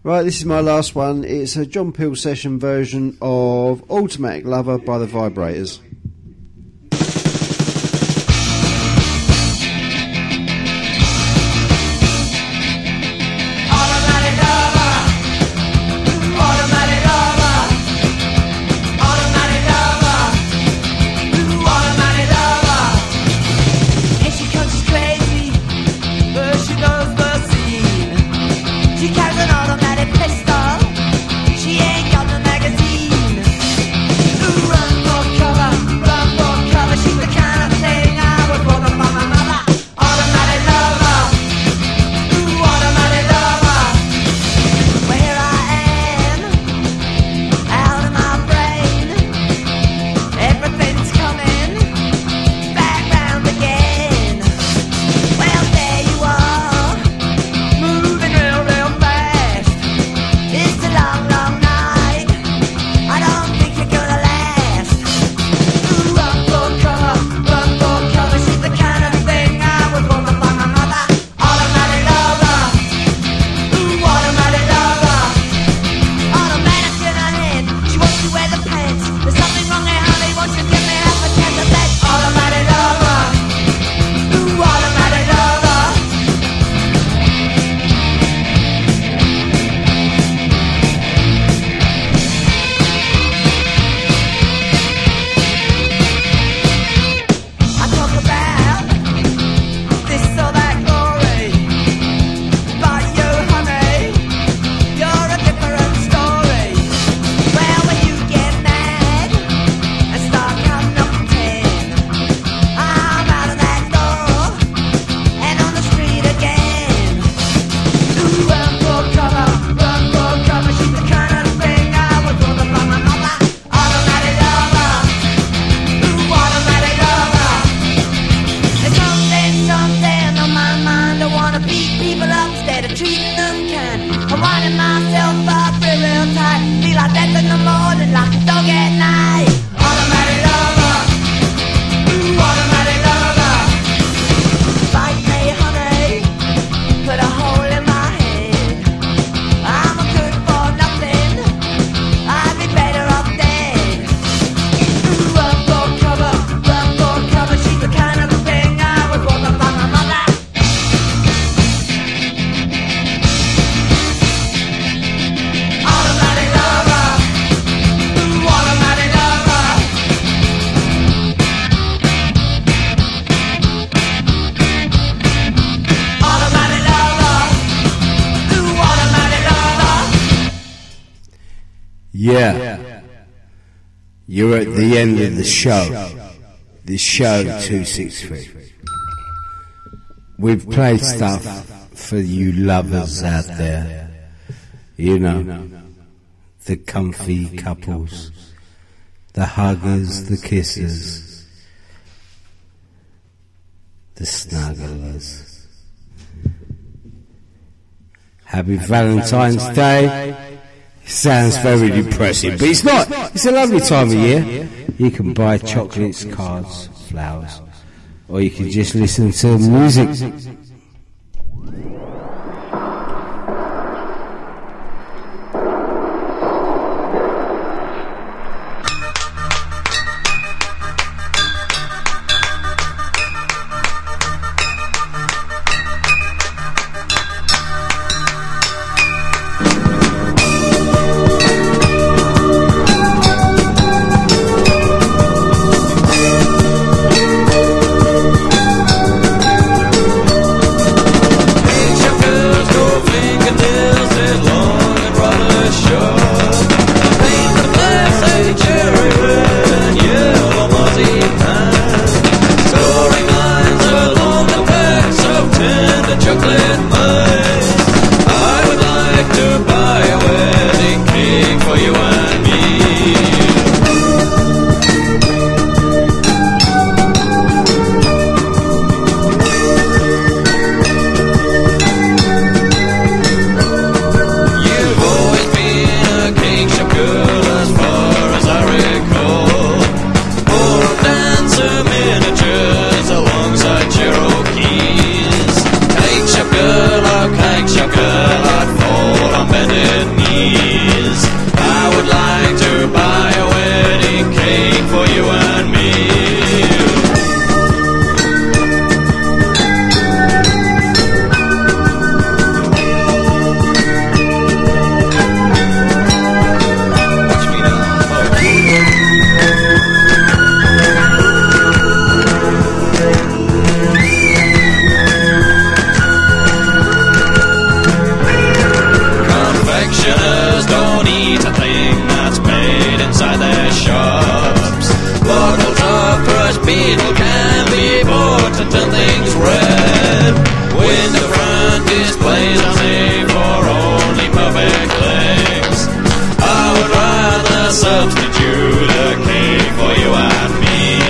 Right, this is my last one. It's a John Peel session version of Automatic Lover by the Vibrators. She ain't got the magazine. Ooh, run for cover. Yeah. You're at the end of the show. The show two sixty-three. We've played stuff for you lovers out there. You know, the comfy couples, the huggers, the kissers, the snugglers. Happy Valentine's Day. Sounds very depressing, but it's not. It's a lovely time of year. You can buy chocolates, cards, flowers, or you can just listen to music. Girl, I'd fall on bended outside their shops. Bottles of crushed beetle can be bought to turn things red. When the front displays are made for only perfect legs, I would rather substitute a cake for you and me.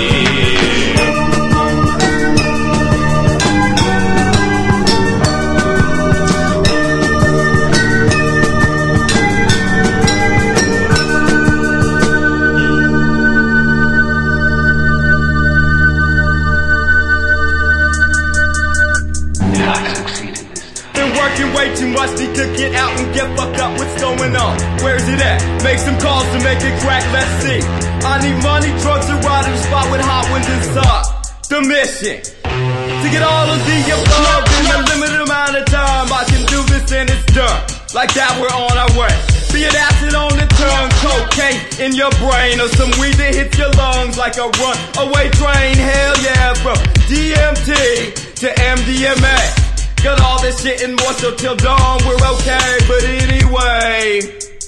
Way too much, need to get out and get fucked up. What's going on? Where's it at? Make some calls to make it crack, let's see. I need money, drugs, and ride in a spot with hot winds inside. The mission to get all of the above in a limited amount of time. I can do this and it's done. Like that, we're on our way. Be it acid on the tongue, cocaine in your brain, or some weed that hits your lungs like a runaway train. Hell yeah, from D M T to M D M A. Got all this shit and more, so till dawn we're okay. But anyway,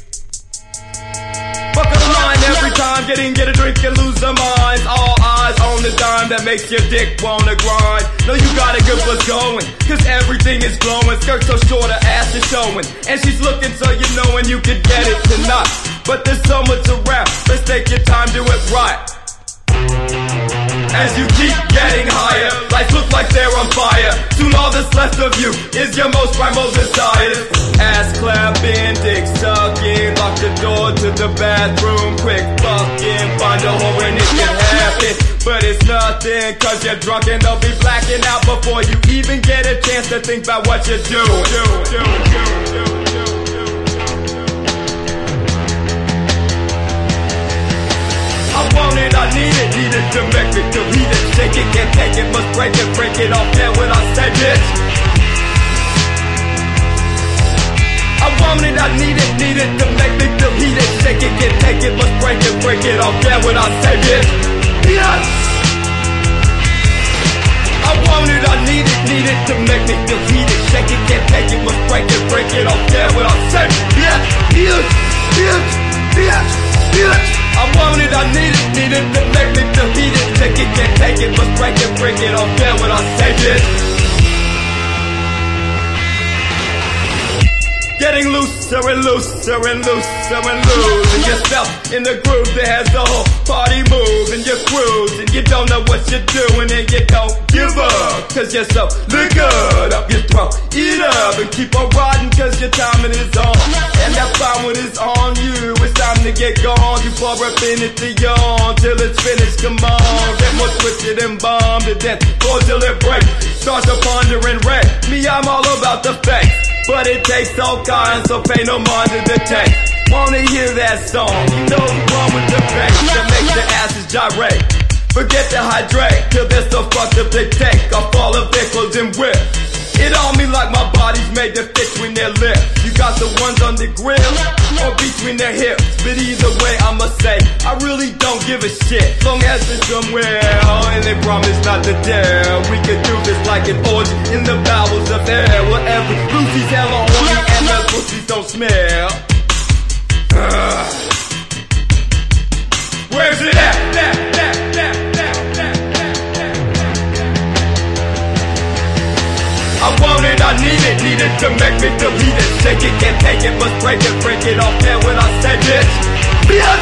fuck a line every time. Get in, get a drink and lose their minds. All eyes on the dime that makes your dick wanna grind. No, you gotta get what's going, cause everything is glowing. Skirt so short, her ass is showing, and she's looking so you know when you could get it tonight. But there's so much around, let's take your time, do it right. As you keep getting higher, lights look like they're on fire. Soon all that's left of you is your most primal desire. Ass clapping, dick sucking, lock the door to the bathroom. Quick fucking, find a hole when it can happen. But it's nothing, cause you're drunk and they'll be blacking out before you even get a chance to think about what you do. do, do, do, do, do. I want it, I need it, need it to make me feel heated. Shake it, can't take it, must break it, break it off there when I say bitch. I want it, I need it, need it to make me feel heated. Shake it, can't take it, must break it, break it off there when I say bitch. Yes! I want it, I need it, need it to make me feel heated. Shake it, can't take it, must break it, break it off there when I say bitch. Yes, bitch, bitch, bitch. I want it, I need it, need it to make me feel heated. Take it, can't take it, must break it, break it off there when I say this. Getting looser and looser and looser and losing yourself in the groove that has the whole party moving. You're cruising, you don't know what you're doing and you don't give up, cause you're so liquored up your throat. Eat up and keep on riding cause your timing is on. And that fine when it's on you, it's time to get gone. You pour up in it to yawn till it's finished, come on. Get more twisted and bombed and then go till it breaks. Start to ponder and wreck. Me, I'm all about the face, but it takes all kinds, so pay no mind to the taste. Wanna hear that song? You know the one with the bass that makes the asses gyrate. Forget to hydrate till they're so fucked up they take off all of their clothes and whip. It on me like my body's made to fit between their lips. You got the ones on the grill or between their hips. But either way, I must say, I really don't give a shit. Long as it's somewhere, oh, and they promise not to dare. We could do this like an orgy in the bowels of air. Wherever Lucy's hella horny and the pussies don't smell. Ugh. Where's it at? That, that, that, that, that, that, that. I want it, I need it, need it to make me feel heated. Shake it, can't take it, must break it, break it off there when I say bitch. Bitch!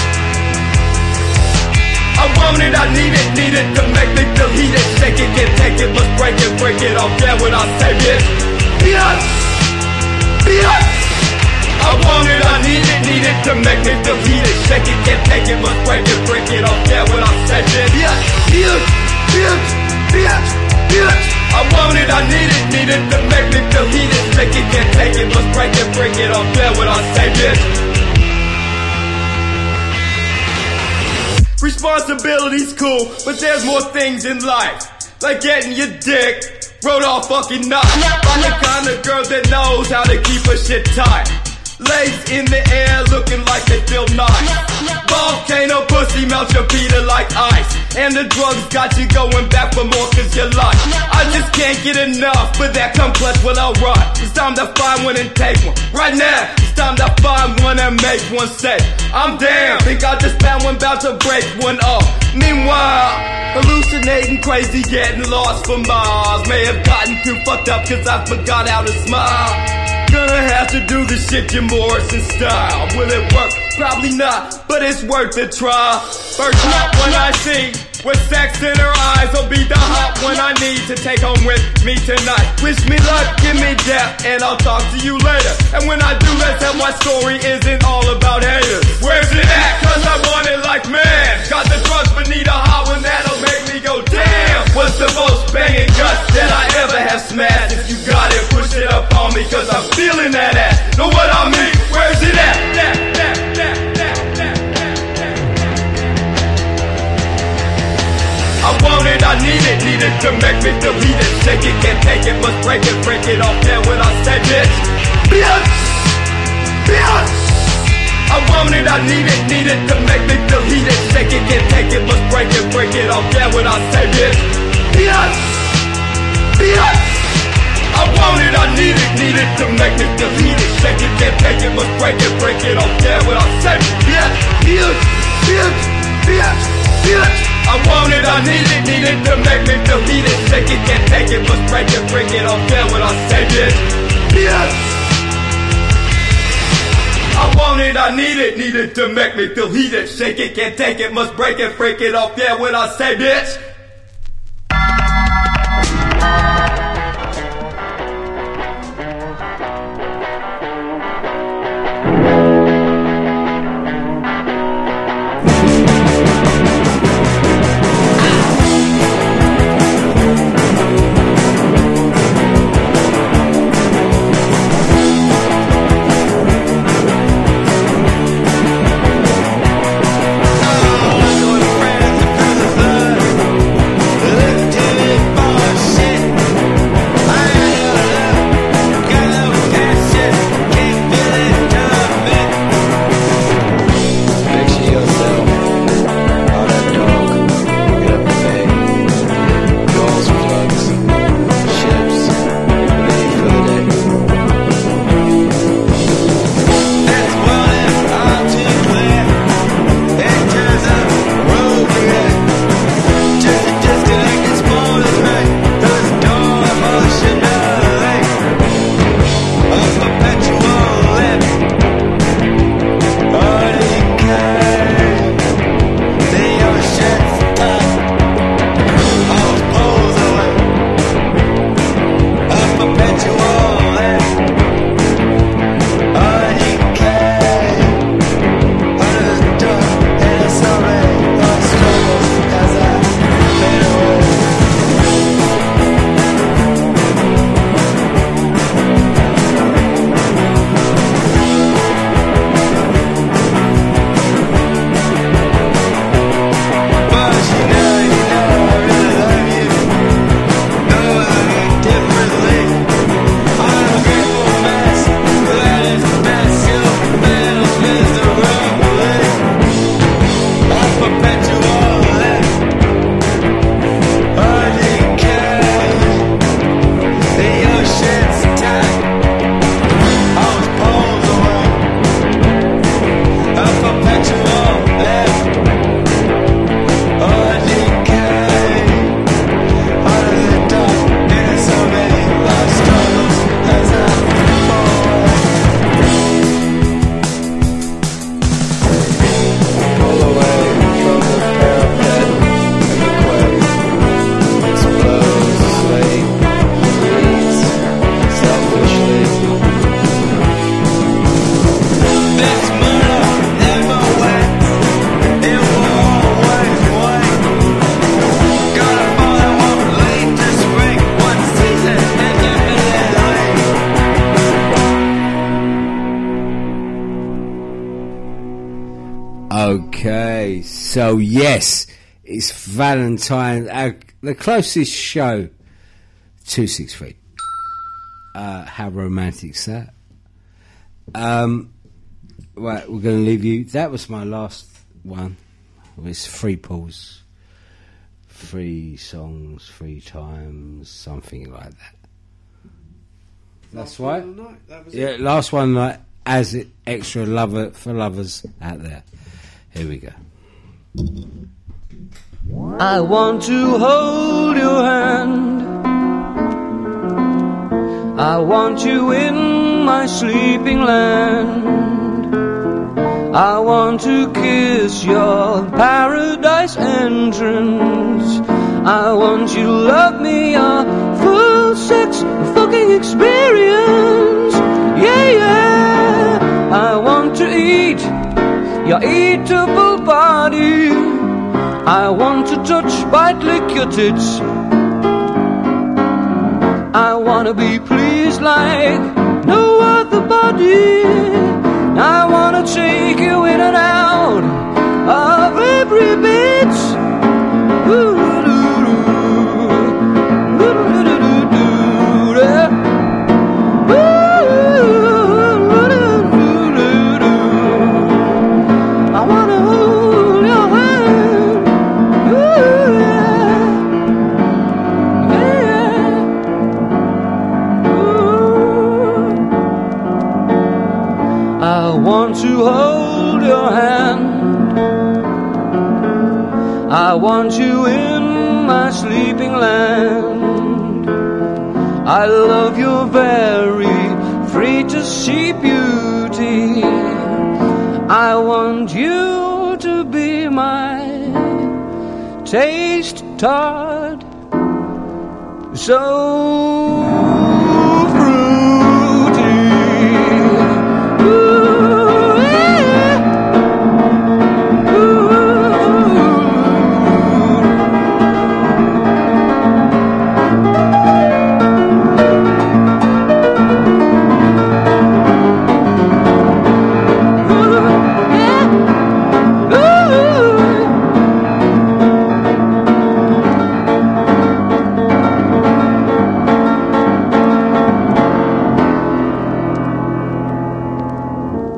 I want it, I need it, need it to make me feel heated. Shake it, can't take it, must break it, break it off there when I say bitch. Bitch! Bitch! I want it, I need it, need it to make me feel heated. Shake it, can't take it, must break it, break it off there when I say bitch. Bitch, bitch, bitch, bitch. I want it, I need it, need it to make me feel heated. Shake it, can't take it, must break it, break it off there when I say bitch. Responsibility's cool, but there's more things in life, like getting your dick rode off fucking night. Find the kind of girl that knows how to keep her shit tight. Legs in the air looking like they feel nice. Volcano pussy melts your Peter like ice. And the drugs got you going back for more cause you like. I just can't get enough, but that come clutch will alright. It's time to find one and take one. Right now, it's time to find one and make one say, I'm down. Think I just found one, about to break one off. Meanwhile, hallucinating crazy, getting lost for miles. May have gotten too fucked up cause I forgot how to smile. Gonna have to do this shit Jim Morrison style. Will it work? Probably not, but it's worth a try. First hot one I see, with sex in her eyes, will be the hot one I need to take home with me tonight. Wish me luck, give me death, and I'll talk to you later. And when I do, let's tell my story isn't all about haters. Where's it at? Cause I want it like man. Got the drugs but need a hot one that'll make me go damn. What's the most banging guts that I ever have smashed? If you got it, push it up on me cause I'm feeling that ass. Know what I mean? Where's it at? That, that, that, that, that, that. I want it, I need it, need it to make me delete it. Shake it, can't take it, must break it, break it off there when I say bitch. Bitch! Bitch! I want it, I need it, need it to make me delete it. Shake it, can't take it, must break it, break it off there when I say bitch. Bitch! Bitch! I want it, I need it, need it to make me delete it. Shake it, can't take it, must break it, break it off there when I say bitch. Bitch! Bitch! Bitch! Bitch! I want it, I need it, need it to make me delete it. Shake it, can't take it, must break it, break it off there when I say bitch. Bitch! I want it, I need it, need it to make me feel heated. Shake it, can't take it, must break it, break it off there when I say bitch. Okay, so yes, it's Valentine, uh, the closest show to Six Feet. Uh, how romantic's that? Um, right, we're going to leave you. That was my last one. It was Free Pause. three songs, three times, something like that. That's right. That was Yeah, it. last one night as it extra lover for lovers out there. Here we go. I want to hold your hand. I want you in my sleeping land. I want to kiss your paradise entrance. I want you to love me, a full sex fucking experience. Yeah, yeah. I want to eat your eatable body. I want to touch, bite, lick your tits. I wanna be pleased like no other body. I wanna take you in and out of every bit. I wanna hold your hand. I want to hold your hand. I want you in my sleeping land. I love your very free to see beauty. I want you to be my taste tart. So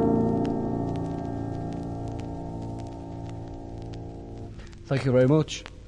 thank you very much.